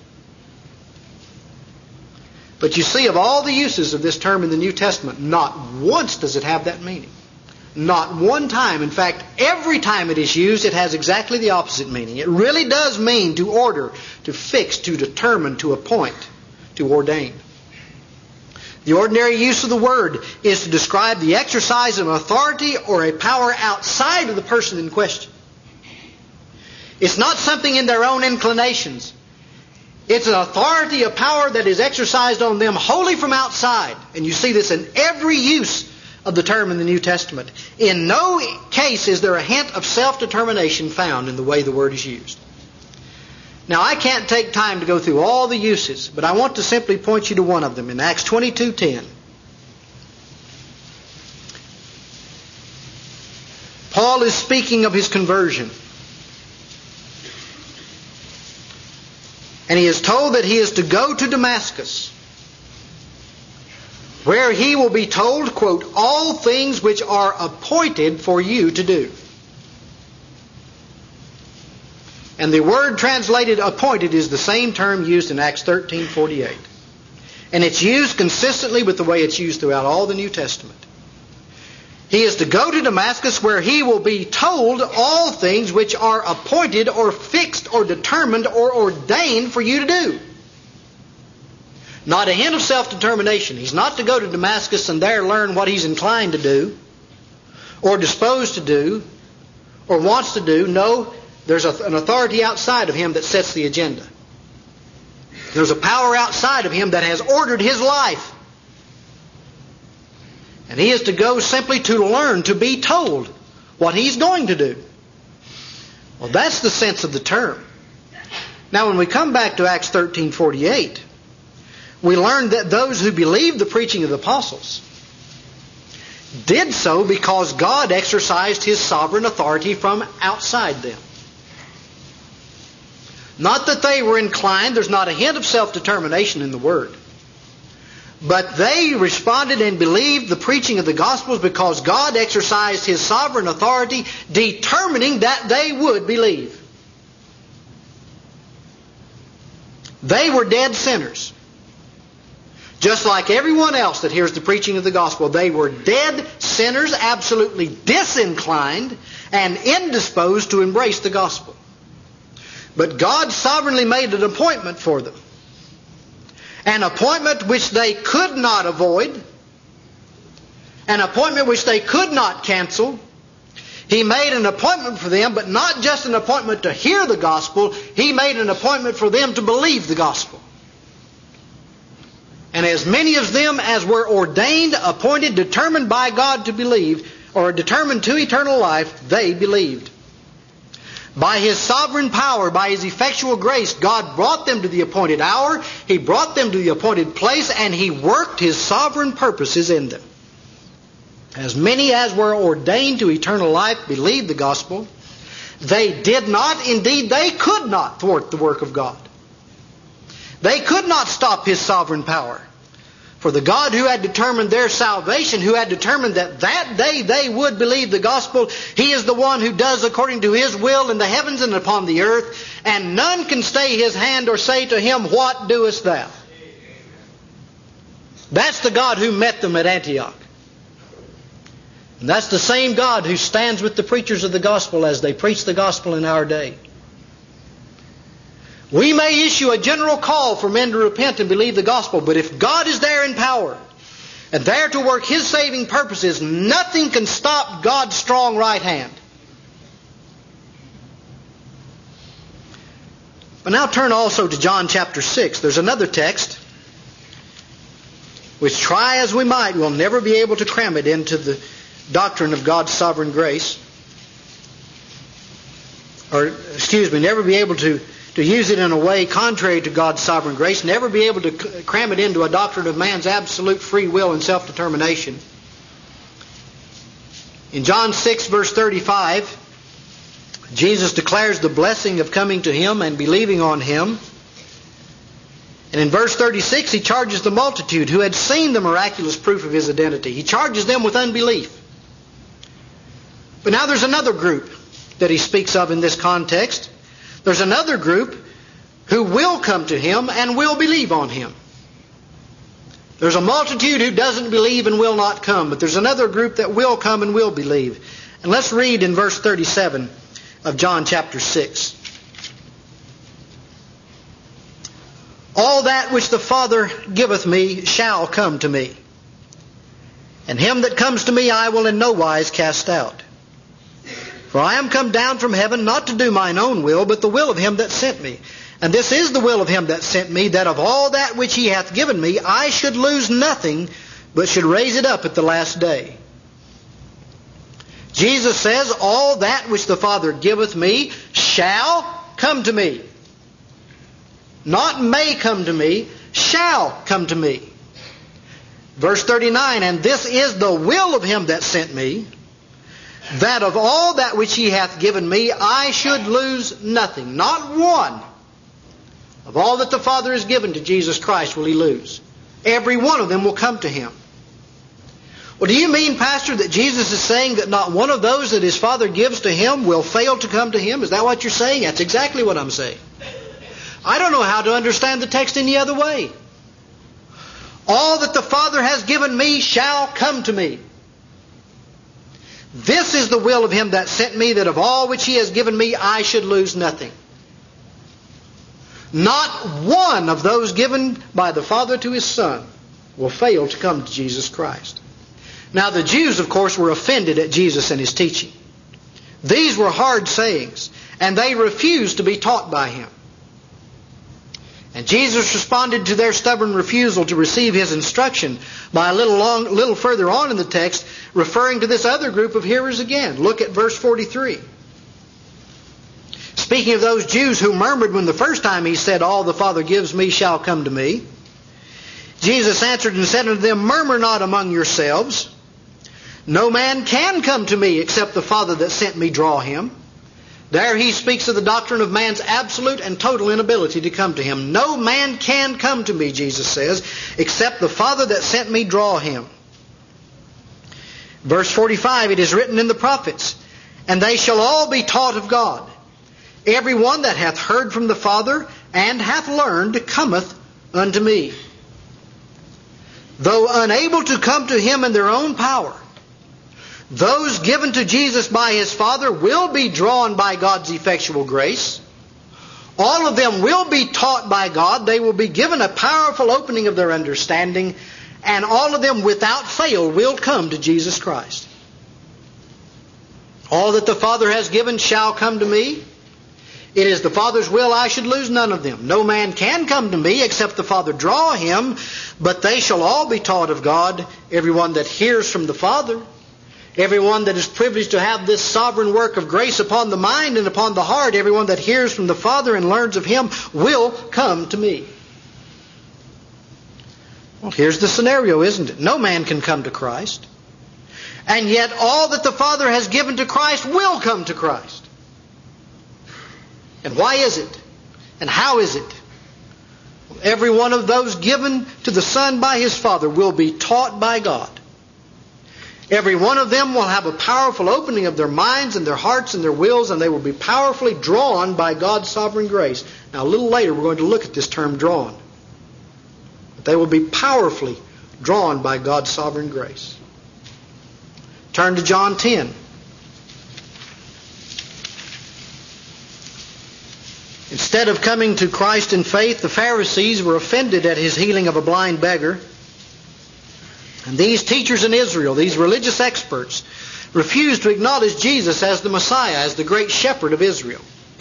But you see, of all the uses of this term in the New Testament, not once does it have that meaning. Not one time. In fact, every time it is used, it has exactly the opposite meaning. It really does mean to order, to fix, to determine, to appoint, to ordain. The ordinary use of the word is to describe the exercise of authority or a power outside of the person in question. It's not something in their own inclinations. It's an authority, a power that is exercised on them wholly from outside. And you see this in every use of the term in the New Testament. In no case is there a hint of self-determination found in the way the word is used. Now, I can't take time to go through all the uses, but I want to simply point you to one of them in Acts twenty-two ten. Paul is speaking of his conversion. And he is told that he is to go to Damascus, where he will be told, quote, all things which are appointed for you to do. And the word translated appointed is the same term used in Acts thirteen forty-eight. And it's used consistently with the way it's used throughout all the New Testament. He is to go to Damascus where he will be told all things which are appointed or fixed or determined or ordained for you to do. Not a hint of self-determination. He's not to go to Damascus and there learn what he's inclined to do or disposed to do or wants to do. No, there's a, an authority outside of him that sets the agenda. There's a power outside of him that has ordered his life. And he is to go simply to learn, to be told what he's going to do. Well, that's the sense of the term. Now, when we come back to Acts thirteen forty-eight, we learn that those who believed the preaching of the apostles did so because God exercised His sovereign authority from outside them. Not that they were inclined, there's not a hint of self-determination in the Word. But they responded and believed the preaching of the Gospels because God exercised His sovereign authority, determining that they would believe. They were dead sinners. Just like everyone else that hears the preaching of the Gospel, they were dead sinners, absolutely disinclined and indisposed to embrace the Gospel. But God sovereignly made an appointment for them. An appointment which they could not avoid. An appointment which they could not cancel. He made an appointment for them, but not just an appointment to hear the gospel. He made an appointment for them to believe the gospel. And as many of them as were ordained, appointed, determined by God to believe, or determined to eternal life, they believed. By His sovereign power, by His effectual grace, God brought them to the appointed hour. He brought them to the appointed place, and He worked His sovereign purposes in them. As many as were ordained to eternal life believed the gospel. They did not, indeed they could not thwart the work of God. They could not stop His sovereign power. For the God who had determined their salvation, who had determined that that day they would believe the gospel, He is the one who does according to His will in the heavens and upon the earth, and none can stay His hand or say to Him, what doest thou? That's the God who met them at Antioch. And that's the same God who stands with the preachers of the gospel as they preach the gospel in our day. We may issue a general call for men to repent and believe the gospel, but if God is there in power and there to work His saving purposes, nothing can stop God's strong right hand. But now turn also to John chapter six. There's another text which, try as we might, we'll never be able to cram it into the doctrine of God's sovereign grace. Or, excuse me, never be able to to use it in a way contrary to God's sovereign grace, never be able to cram it into a doctrine of man's absolute free will and self-determination. In John six, verse thirty-five, Jesus declares the blessing of coming to Him and believing on Him. And in verse thirty-six, He charges the multitude who had seen the miraculous proof of His identity. He charges them with unbelief. But now there's another group that He speaks of in this context. There's another group who will come to Him and will believe on Him. There's a multitude who doesn't believe and will not come, but there's another group that will come and will believe. And let's read in verse thirty-seven of John chapter six. All that which the Father giveth me shall come to me. And him that comes to me I will in no wise cast out. For I am come down from heaven not to do mine own will, but the will of Him that sent me. And this is the will of him that sent me, that of all that which he hath given me, I should lose nothing, but should raise it up at the last day. Jesus says, all that which the Father giveth me shall come to me. Not may come to me, shall come to me. Verse thirty-nine, and this is the will of him that sent me, that of all that which he hath given me, I should lose nothing. Not one of all that the Father has given to Jesus Christ will he lose. Every one of them will come to him. Well, do you mean, Pastor, that Jesus is saying that not one of those that his Father gives to him will fail to come to him? Is that what you're saying? That's exactly what I'm saying. I don't know how to understand the text any other way. All that the Father has given me shall come to me. This is the will of him that sent me, that of all which he has given me, I should lose nothing. Not one of those given by the Father to his Son will fail to come to Jesus Christ. Now the Jews, of course, were offended at Jesus and his teaching. These were hard sayings, and they refused to be taught by him. And Jesus responded to their stubborn refusal to receive his instruction by a little, long, little further on in the text, referring to this other group of hearers again. Look at verse forty-three. Speaking of those Jews who murmured when the first time he said, all the Father gives me shall come to me, Jesus answered and said unto them, murmur not among yourselves. No man can come to me except the Father that sent me draw him. There he speaks of the doctrine of man's absolute and total inability to come to him. No man can come to me, Jesus says, except the Father that sent me draw him. Verse forty-five, it is written in the prophets, and they shall all be taught of God. Every one that hath heard from the Father and hath learned cometh unto me. Though unable to come to him in their own power, those given to Jesus by his Father will be drawn by God's effectual grace. All of them will be taught by God. They will be given a powerful opening of their understanding, and all of them without fail will come to Jesus Christ. All that the Father has given shall come to me. It is the Father's will I should lose none of them. No man can come to me except the Father draw him, but they shall all be taught of God, everyone that hears from the Father. Everyone that is privileged to have this sovereign work of grace upon the mind and upon the heart, everyone that hears from the Father and learns of him will come to me. Well, here's the scenario, isn't it? No man can come to Christ. And yet all that the Father has given to Christ will come to Christ. And why is it? And how is it? Well, every one of those given to the Son by his Father will be taught by God. Every one of them will have a powerful opening of their minds and their hearts and their wills, and they will be powerfully drawn by God's sovereign grace. Now, a little later, we're going to look at this term drawn. But they will be powerfully drawn by God's sovereign grace. Turn to John ten. Instead of coming to Christ in faith, the Pharisees were offended at his healing of a blind beggar. And these teachers in Israel, these religious experts, refused to acknowledge Jesus as the Messiah, as the great shepherd of Israel.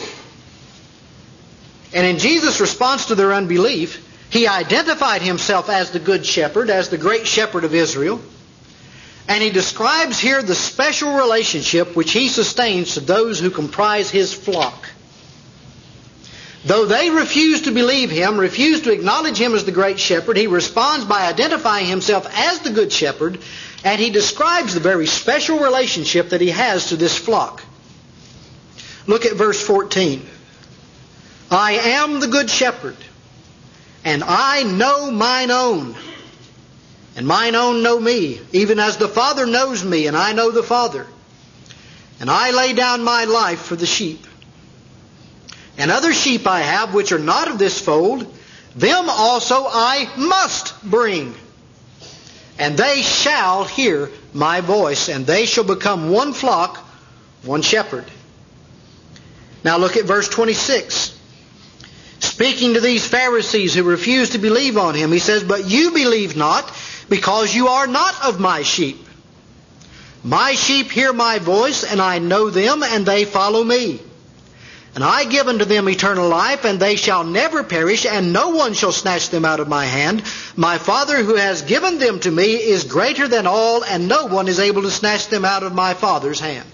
And in Jesus' response to their unbelief, he identified himself as the good shepherd, as the great shepherd of Israel. And he describes here the special relationship which he sustains to those who comprise his flock. Though they refuse to believe him, refuse to acknowledge him as the great shepherd, he responds by identifying himself as the good shepherd, and he describes the very special relationship that he has to this flock. Look at verse fourteen. I am the good shepherd, and I know mine own, and mine own know me, even as the Father knows me, and I know the Father. And I lay down my life for the sheep. And other sheep I have which are not of this fold, them also I must bring. And they shall hear my voice, and they shall become one flock, one shepherd. Now look at verse twenty-six. Speaking to these Pharisees who refuse to believe on him, he says, but you believe not, because you are not of my sheep. My sheep hear my voice, and I know them, and they follow me. And I give unto them eternal life, and they shall never perish, and no one shall snatch them out of my hand. My Father who has given them to me is greater than all, and no one is able to snatch them out of my Father's hand.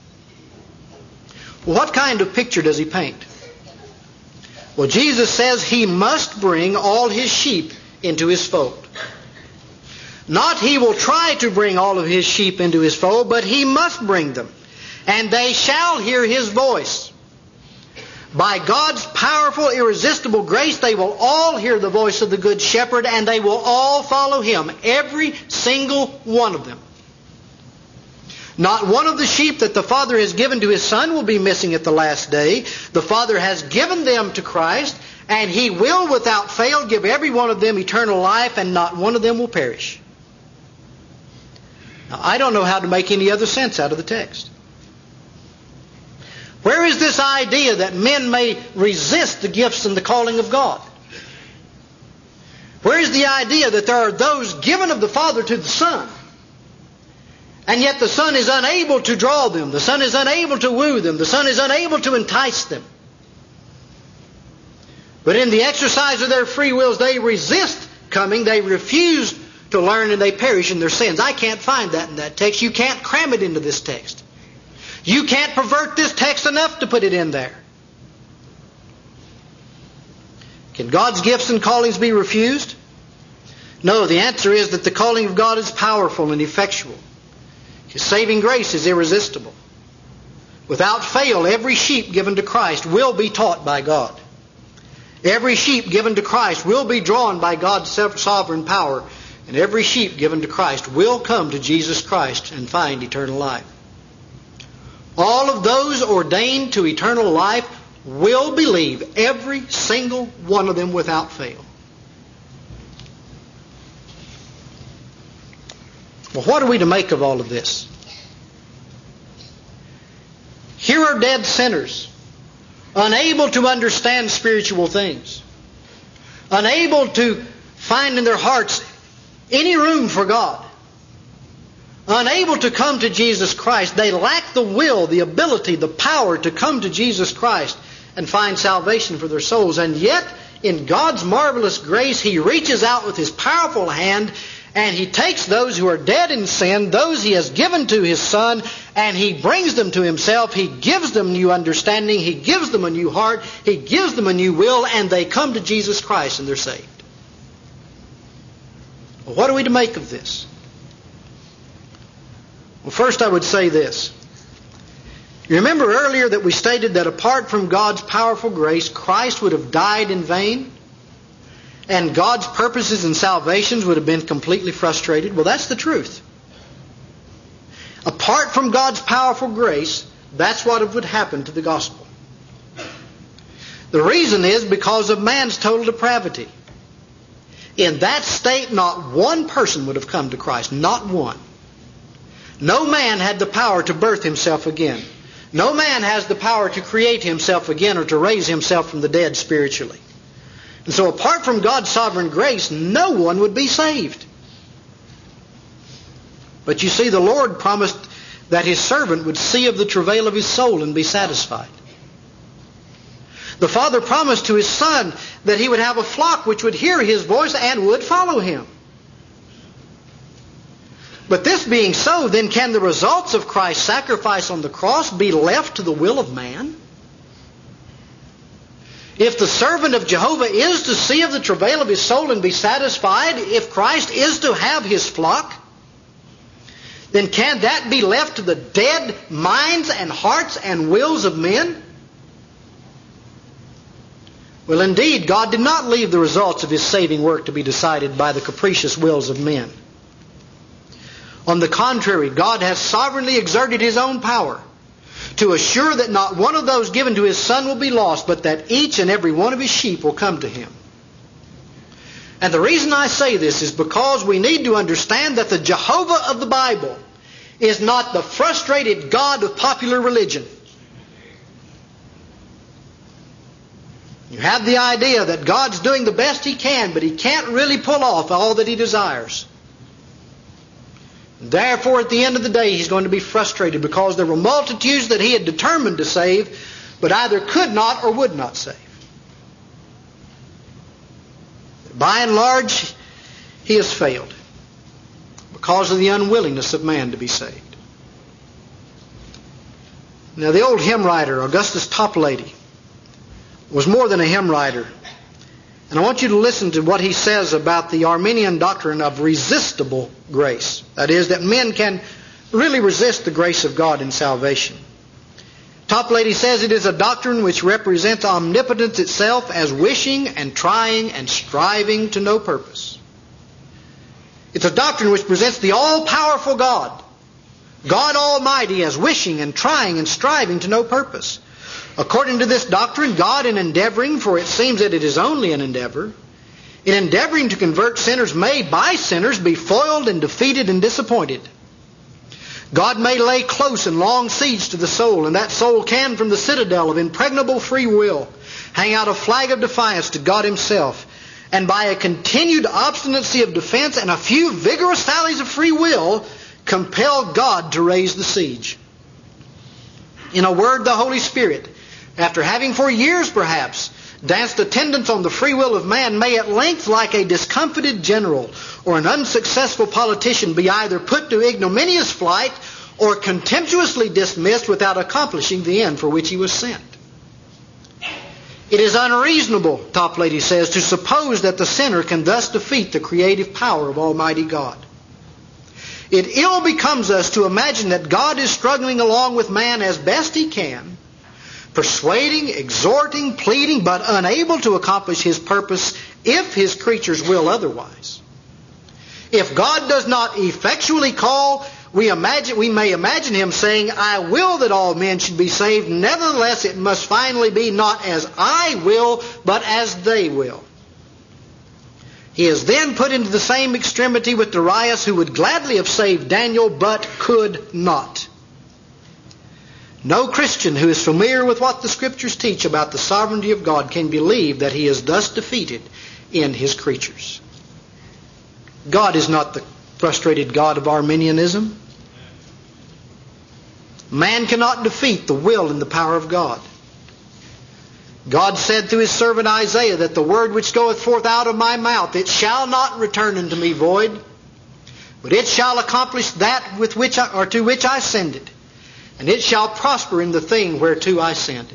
Well, what kind of picture does he paint? Well, Jesus says he must bring all his sheep into his fold. Not he will try to bring all of his sheep into his fold, but he must bring them. And they shall hear his voice. By God's powerful, irresistible grace, they will all hear the voice of the Good Shepherd, and they will all follow him, every single one of them. Not one of the sheep that the Father has given to his Son will be missing at the last day. The Father has given them to Christ, and he will without fail give every one of them eternal life, and not one of them will perish. Now, I don't know how to make any other sense out of the text. Where is this idea that men may resist the gifts and the calling of God? Where is the idea that there are those given of the Father to the Son, and yet the Son is unable to draw them, the Son is unable to woo them, the Son is unable to entice them? But in the exercise of their free wills, they resist coming, they refuse to learn, and they perish in their sins. I can't find that in that text. You can't cram it into this text. You can't pervert this text enough to put it in there. Can God's gifts and callings be refused? No, the answer is that the calling of God is powerful and effectual. His saving grace is irresistible. Without fail, every sheep given to Christ will be taught by God. Every sheep given to Christ will be drawn by God's sovereign power. And every sheep given to Christ will come to Jesus Christ and find eternal life. All of those ordained to eternal life will believe, every single one of them without fail. Well, what are we to make of all of this? Here are dead sinners, unable to understand spiritual things, unable to find in their hearts any room for God, unable to come to Jesus Christ. They lack the will, the ability, the power to come to Jesus Christ and find salvation for their souls. And yet, in God's marvelous grace, He reaches out with His powerful hand and He takes those who are dead in sin, those He has given to His Son, and He brings them to Himself. He gives them new understanding. He gives them a new heart. He gives them a new will, and they come to Jesus Christ and they're saved. Well, what are we to make of this? Well, first I would say this. You remember earlier that we stated that apart from God's powerful grace, Christ would have died in vain, and God's purposes and salvations would have been completely frustrated? Well, that's the truth. Apart from God's powerful grace, that's what would happen to the gospel. The reason is because of man's total depravity. In that state, not one person would have come to Christ. Not one. No man had the power to birth himself again. No man has the power to create himself again or to raise himself from the dead spiritually. And so apart from God's sovereign grace, no one would be saved. But you see, the Lord promised that His servant would see of the travail of his soul and be satisfied. The Father promised to His Son that He would have a flock which would hear His voice and would follow Him. But this being so, then can the results of Christ's sacrifice on the cross be left to the will of man? If the servant of Jehovah is to see of the travail of his soul and be satisfied, if Christ is to have His flock, then can that be left to the dead minds and hearts and wills of men? Well, indeed, God did not leave the results of His saving work to be decided by the capricious wills of men. On the contrary, God has sovereignly exerted His own power to assure that not one of those given to His Son will be lost, but that each and every one of His sheep will come to Him. And the reason I say this is because we need to understand that the Jehovah of the Bible is not the frustrated God of popular religion. You have the idea that God's doing the best He can, but He can't really pull off all that He desires. Therefore, at the end of the day, He's going to be frustrated because there were multitudes that He had determined to save, but either could not or would not save. By and large, he has failed because of the unwillingness of man to be saved. Now, the old hymn writer, Augustus Toplady, was more than a hymn writer. And I want you to listen to what he says about the Arminian doctrine of resistible grace. That is, that men can really resist the grace of God in salvation. Toplady says it is a doctrine which represents omnipotence itself as wishing and trying and striving to no purpose. It's a doctrine which presents the all-powerful God, God Almighty, as wishing and trying and striving to no purpose. According to this doctrine, God, in endeavoring, for it seems that it is only an endeavor, in endeavoring to convert sinners may, by sinners, be foiled and defeated and disappointed. God may lay close and long siege to the soul, and that soul can, from the citadel of impregnable free will, hang out a flag of defiance to God Himself, and by a continued obstinacy of defense and a few vigorous sallies of free will, compel God to raise the siege. In a word, the Holy Spirit, after having for years perhaps danced attendance on the free will of man, may at length, like a discomfited general or an unsuccessful politician, be either put to ignominious flight or contemptuously dismissed without accomplishing the end for which he was sent. It is unreasonable, Toplady says, to suppose that the sinner can thus defeat the creative power of Almighty God. It ill becomes us to imagine that God is struggling along with man as best He can, persuading, exhorting, pleading, but unable to accomplish His purpose if His creatures will otherwise. If God does not effectually call, we imagine, we may imagine Him saying, I will that all men should be saved. Nevertheless, it must finally be not as I will, but as they will. He is then put into the same extremity with Darius, who would gladly have saved Daniel, but could not. No Christian who is familiar with what the Scriptures teach about the sovereignty of God can believe that He is thus defeated in His creatures. God is not the frustrated God of Arminianism. Man cannot defeat the will and the power of God. God said through His servant Isaiah that the word which goeth forth out of my mouth, it shall not return unto me void, but it shall accomplish that with which I, or to which I send it, and it shall prosper in the thing whereto I send it.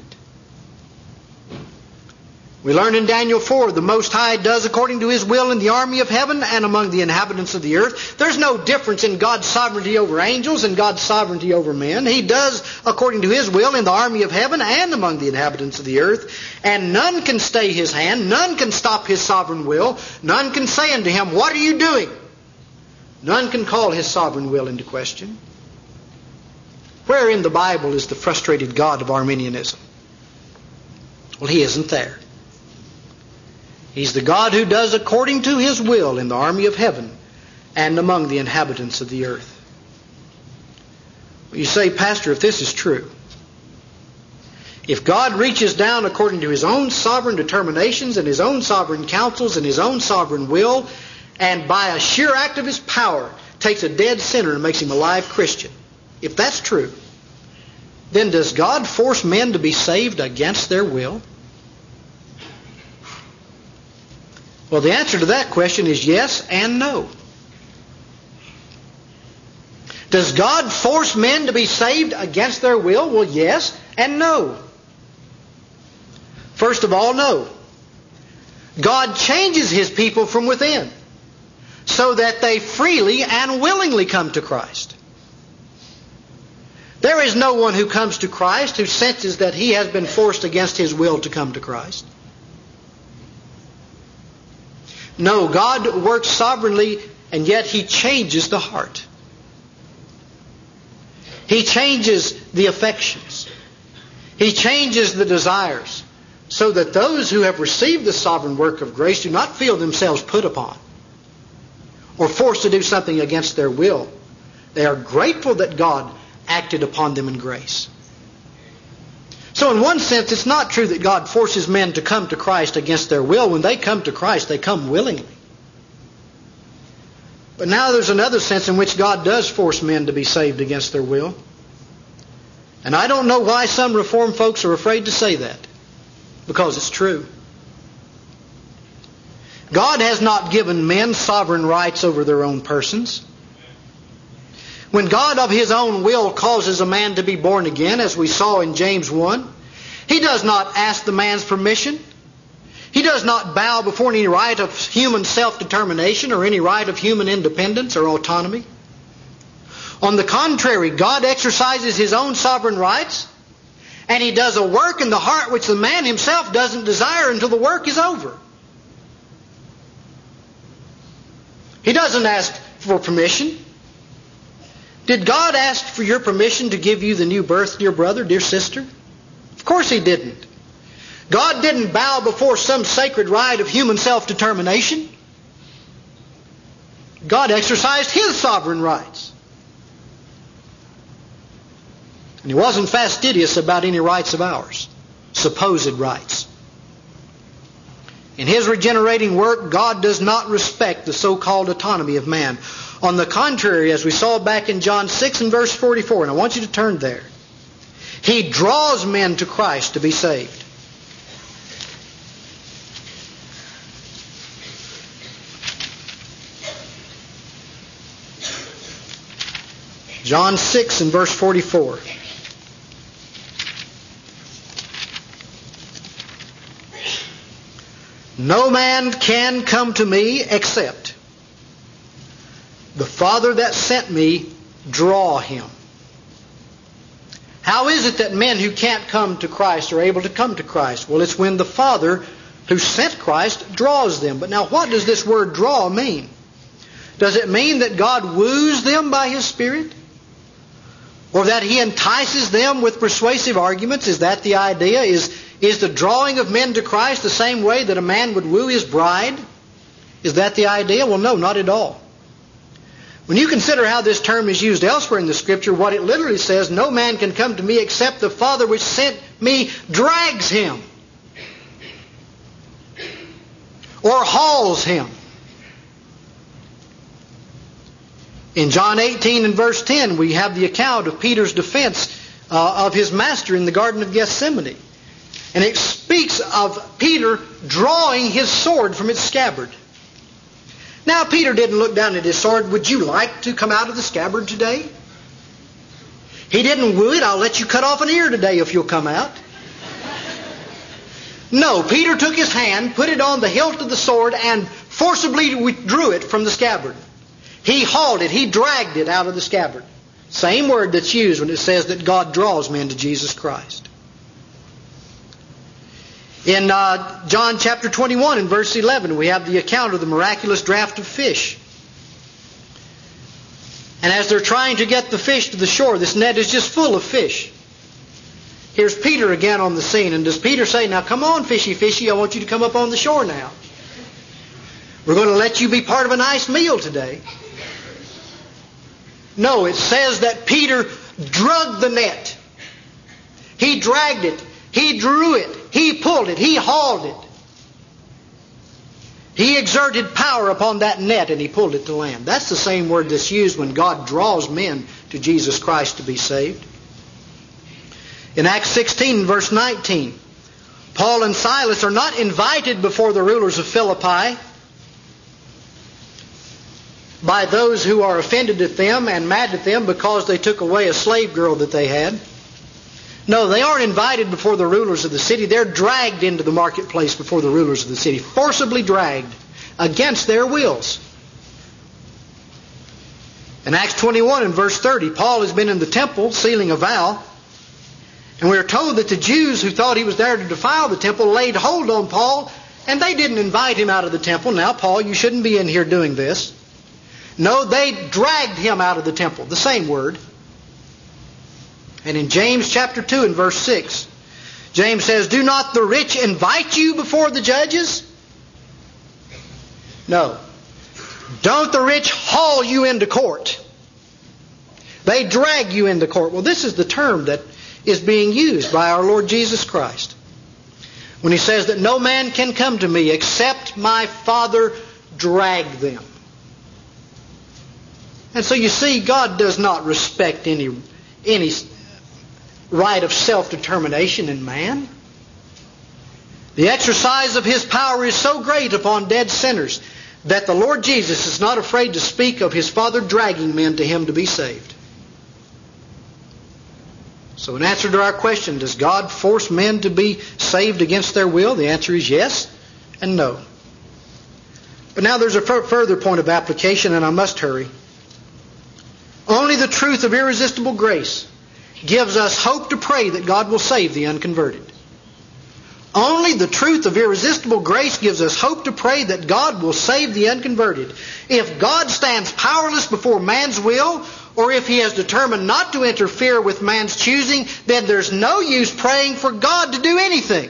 We learn in Daniel four, the Most High does according to His will in the army of heaven and among the inhabitants of the earth. There's no difference in God's sovereignty over angels and God's sovereignty over men. He does according to His will in the army of heaven and among the inhabitants of the earth. And none can stay His hand. None can stop His sovereign will. None can say unto Him, what are you doing? None can call His sovereign will into question. Where in the Bible is the frustrated God of Arminianism? Well, He isn't there. He's the God who does according to His will in the army of heaven and among the inhabitants of the earth. Well, you say, Pastor, if this is true, if God reaches down according to His own sovereign determinations and His own sovereign counsels and His own sovereign will, and by a sheer act of His power takes a dead sinner and makes him a live Christian, if that's true, then does God force men to be saved against their will? Well, the answer to that question is yes and no. Does God force men to be saved against their will? Well, yes and no. First of all, no. God changes His people from within so that they freely and willingly come to Christ. There is no one who comes to Christ who senses that he has been forced against his will to come to Christ. No, God works sovereignly, and yet He changes the heart. He changes the affections. He changes the desires, so that those who have received the sovereign work of grace do not feel themselves put upon or forced to do something against their will. They are grateful that God acted upon them in grace. So in one sense, it's not true that God forces men to come to Christ against their will. When they come to Christ, they come willingly. But now there's another sense in which God does force men to be saved against their will. And I don't know why some Reformed folks are afraid to say that, because it's true. God has not given men sovereign rights over their own persons. When God of His own will causes a man to be born again, as we saw in James one, He does not ask the man's permission. He does not bow before any right of human self-determination or any right of human independence or autonomy. On the contrary, God exercises His own sovereign rights, and He does a work in the heart which the man himself doesn't desire until the work is over. He doesn't ask for permission. Did God ask for your permission to give you the new birth, dear brother, dear sister? Of course He didn't. God didn't bow before some sacred right of human self-determination. God exercised His sovereign rights. And He wasn't fastidious about any rights of ours, supposed rights. In His regenerating work, God does not respect the so-called autonomy of man. On the contrary, as we saw back in John six and verse forty-four, and I want you to turn there, He draws men to Christ to be saved. John six and verse forty-four. No man can come to me except the Father that sent me draw him. How is it that men who can't come to Christ are able to come to Christ? Well, it's when the Father who sent Christ draws them. But now, what does this word draw mean? Does it mean that God woos them by His Spirit? Or that He entices them with persuasive arguments? Is that the idea? Is, is the drawing of men to Christ the same way that a man would woo his bride? Is that the idea? Well, no, not at all. When you consider how this term is used elsewhere in the Scripture, what it literally says, no man can come to me except the Father which sent me drags him. Or hauls him. In John eighteen and verse ten, we have the account of Peter's defense uh, of his master in the Garden of Gethsemane. And it speaks of Peter drawing his sword from its scabbard. Now, Peter didn't look down at his sword. Would you like to come out of the scabbard today? He didn't woo it. I'll let you cut off an ear today if you'll come out. No, Peter took his hand, put it on the hilt of the sword, and forcibly withdrew it from the scabbard. He hauled it. He dragged it out of the scabbard. Same word that's used when it says that God draws men to Jesus Christ. In uh, John chapter twenty-one and verse eleven, we have the account of the miraculous draught of fish. And as they're trying to get the fish to the shore, this net is just full of fish. Here's Peter again on the scene. And does Peter say, now come on, fishy, fishy, I want you to come up on the shore now. We're going to let you be part of a nice meal today. No, it says that Peter drug the net. He dragged it. He drew it. He pulled it. He hauled it. He exerted power upon that net and he pulled it to land. That's the same word that's used when God draws men to Jesus Christ to be saved. In Acts sixteen, verse nineteen, Paul and Silas are not invited before the rulers of Philippi by those who are offended at them and mad at them because they took away a slave girl that they had. No, they aren't invited before the rulers of the city. They're dragged into the marketplace before the rulers of the city, forcibly dragged against their wills. In Acts twenty-one and verse thirty, Paul has been in the temple sealing a vow. And we are told that the Jews who thought he was there to defile the temple laid hold on Paul, and they didn't invite him out of the temple. Now, Paul, you shouldn't be in here doing this. No, they dragged him out of the temple. The same word. And in James chapter two and verse six, James says, do not the rich invite you before the judges? No. Don't the rich haul you into court? They drag you into court. Well, this is the term that is being used by our Lord Jesus Christ when He says that no man can come to me except my Father drag them. And so you see, God does not respect any, any right of self-determination in man. The exercise of His power is so great upon dead sinners that the Lord Jesus is not afraid to speak of His Father dragging men to Him to be saved. So in answer to our question, does God force men to be saved against their will? The answer is yes and no. But now there's a f- further point of application, and I must hurry. Only the truth of irresistible grace gives us hope to pray that God will save the unconverted. Only the truth of irresistible grace gives us hope to pray that God will save the unconverted. If God stands powerless before man's will, or if He has determined not to interfere with man's choosing, then there's no use praying for God to do anything.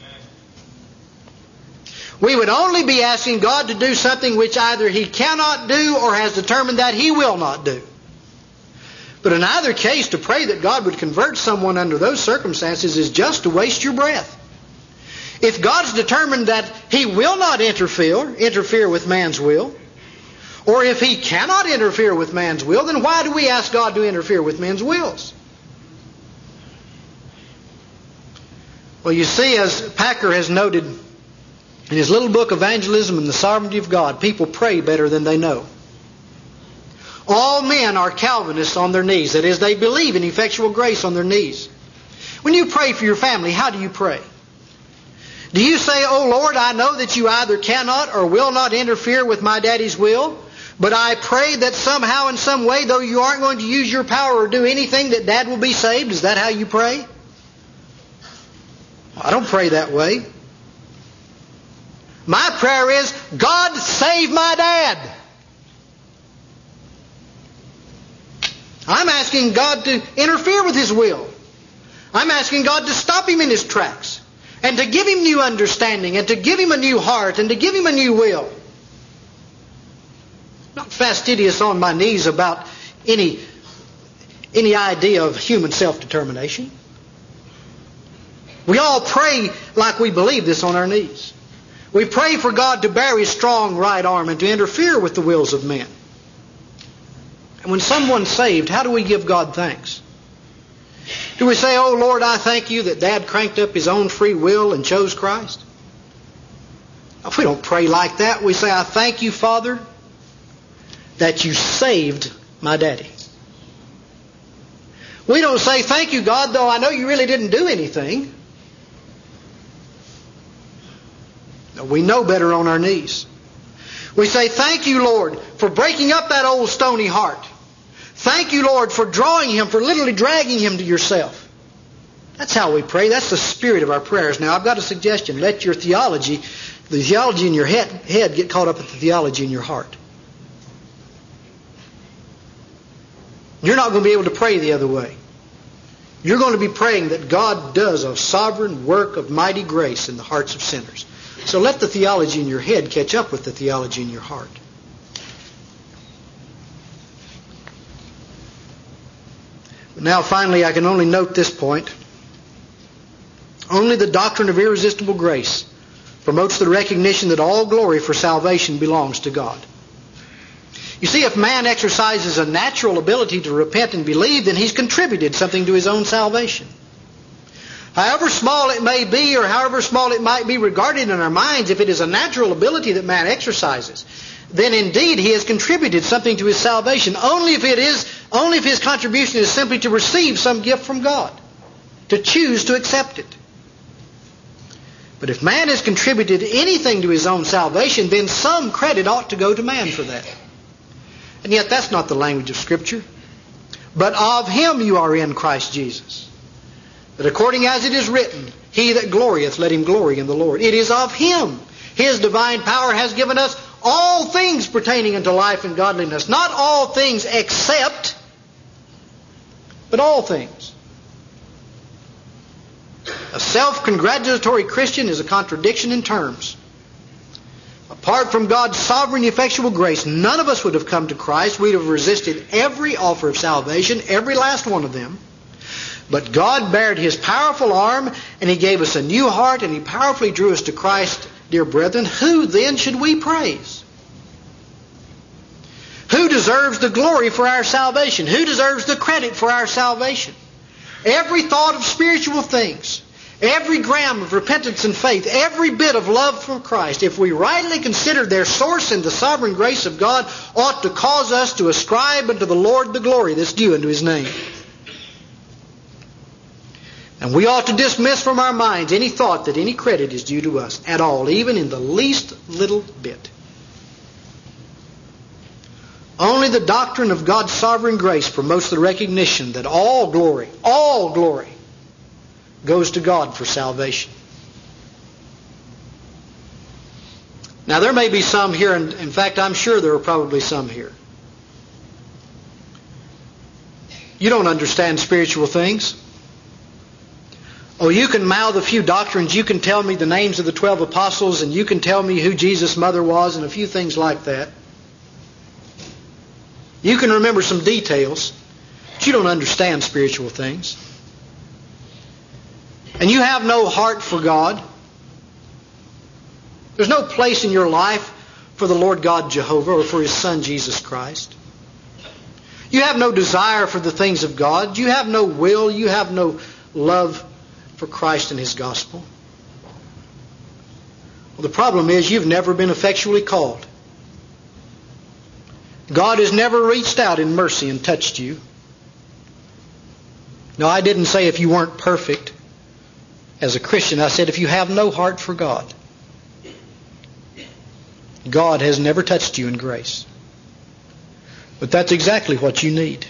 We would only be asking God to do something which either He cannot do or has determined that He will not do. But in either case, to pray that God would convert someone under those circumstances is just to waste your breath. If God's determined that He will not interfere, interfere with man's will, or if He cannot interfere with man's will, then why do we ask God to interfere with men's wills? Well, you see, as Packer has noted in his little book, Evangelism and the Sovereignty of God, people pray better than they know. All men are Calvinists on their knees. That is, they believe in effectual grace on their knees. When you pray for your family, how do you pray? Do you say, "Oh Lord, I know that you either cannot or will not interfere with my daddy's will, but I pray that somehow in some way, though you aren't going to use your power or do anything, that Dad will be saved"? Is that how you pray? I don't pray that way. My prayer is, "God, save my dad." I'm asking God to interfere with His will. I'm asking God to stop him in his tracks, and to give him new understanding, and to give him a new heart, and to give him a new will. Not fastidious on my knees about any, any idea of human self-determination. We all pray like we believe this on our knees. We pray for God to bear His strong right arm and to interfere with the wills of men. And when someone's saved, how do we give God thanks? Do we say, "Oh Lord, I thank you that Dad cranked up his own free will and chose Christ"? If we don't pray like that, we say, "I thank you, Father, that you saved my daddy." We don't say, "Thank you, God, though I know you really didn't do anything." No, we know better on our knees. We say, "Thank you, Lord, for breaking up that old stony heart. Thank you, Lord, for drawing him, for literally dragging him to yourself." That's how we pray. That's the spirit of our prayers. Now, I've got a suggestion. Let your theology, the theology in your head, head get caught up with the theology in your heart. You're not going to be able to pray the other way. You're going to be praying that God does a sovereign work of mighty grace in the hearts of sinners. So let the theology in your head catch up with the theology in your heart. Now, finally, I can only note this point. Only the doctrine of irresistible grace promotes the recognition that all glory for salvation belongs to God. You see, if man exercises a natural ability to repent and believe, then he's contributed something to his own salvation. However small it may be, or however small it might be regarded in our minds, if it is a natural ability that man exercises, then indeed he has contributed something to his salvation. Only if it is, only if his contribution is simply to receive some gift from God, to choose to accept it. But if man has contributed anything to his own salvation, then some credit ought to go to man for that. And yet that's not the language of Scripture. "But of him you are in Christ Jesus, that according as it is written, he that glorieth, let him glory in the Lord." It is of him. His divine power has given us all things pertaining unto life and godliness. Not all things except, but all things. A self-congratulatory Christian is a contradiction in terms. Apart from God's sovereign effectual grace, none of us would have come to Christ. We'd have resisted every offer of salvation, every last one of them. But God bared His powerful arm, and He gave us a new heart, and He powerfully drew us to Christ. Dear brethren, who then should we praise? Who deserves the glory for our salvation? Who deserves the credit for our salvation? Every thought of spiritual things, every gram of repentance and faith, every bit of love for Christ, if we rightly consider their source in the sovereign grace of God, ought to cause us to ascribe unto the Lord the glory that's due unto His name. And we ought to dismiss from our minds any thought that any credit is due to us at all, even in the least little bit. Only the doctrine of God's sovereign grace promotes the recognition that all glory, all glory, goes to God for salvation. Now there may be some here, and in fact I'm sure there are probably some here. You don't understand spiritual things. Oh, you can mouth a few doctrines, you can tell me the names of the twelve apostles, and you can tell me who Jesus' mother was, and a few things like that. You can remember some details, but you don't understand spiritual things. And you have no heart for God. There's no place in your life for the Lord God Jehovah or for His Son Jesus Christ. You have no desire for the things of God. You have no will. You have no love for Christ and His gospel. Well, the problem is you've never been effectually called. God has never reached out in mercy and touched you. No, I didn't say if you weren't perfect as a Christian. I said if you have no heart for God. God has never touched you in grace. But that's exactly what you need.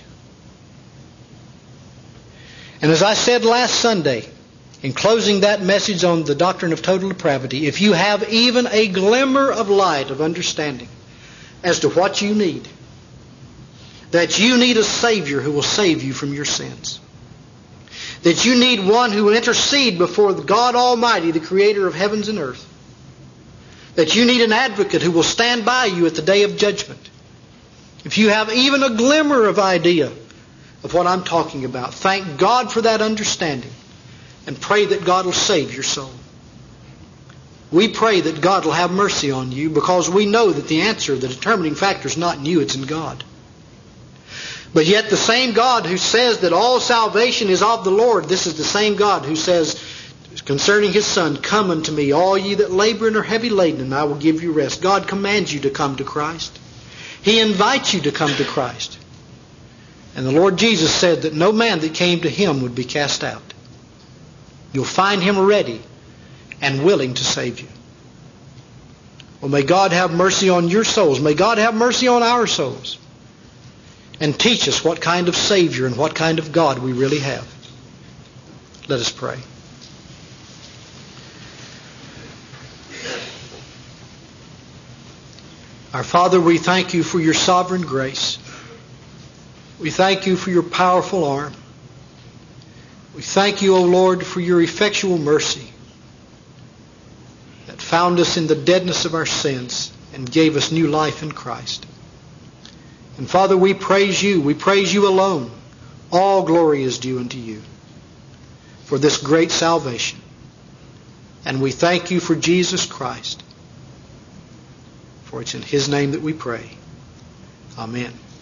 And as I said last Sunday, in closing that message on the doctrine of total depravity, if you have even a glimmer of light of understanding as to what you need, that you need a Savior who will save you from your sins, that you need one who will intercede before God Almighty, the Creator of heavens and earth, that you need an advocate who will stand by you at the day of judgment, if you have even a glimmer of idea of what I'm talking about, thank God for that understanding and pray that God will save your soul. We pray that God will have mercy on you because we know that the answer, the determining factor is not in you, it's in God. But yet the same God who says that all salvation is of the Lord, this is the same God who says concerning His Son, "Come unto me, all ye that labor and are heavy laden, and I will give you rest." God commands you to come to Christ. He invites you to come to Christ. And the Lord Jesus said that no man that came to Him would be cast out. You'll find Him ready and willing to save you. Well, may God have mercy on your souls. May God have mercy on our souls. And teach us what kind of Savior and what kind of God we really have. Let us pray. Our Father, we thank You for Your sovereign grace. We thank You for Your powerful arm. We thank You, O Lord, for Your effectual mercy that found us in the deadness of our sins and gave us new life in Christ. And Father, we praise You. We praise You alone. All glory is due unto You for this great salvation. And we thank You for Jesus Christ. For it's in His name that we pray. Amen.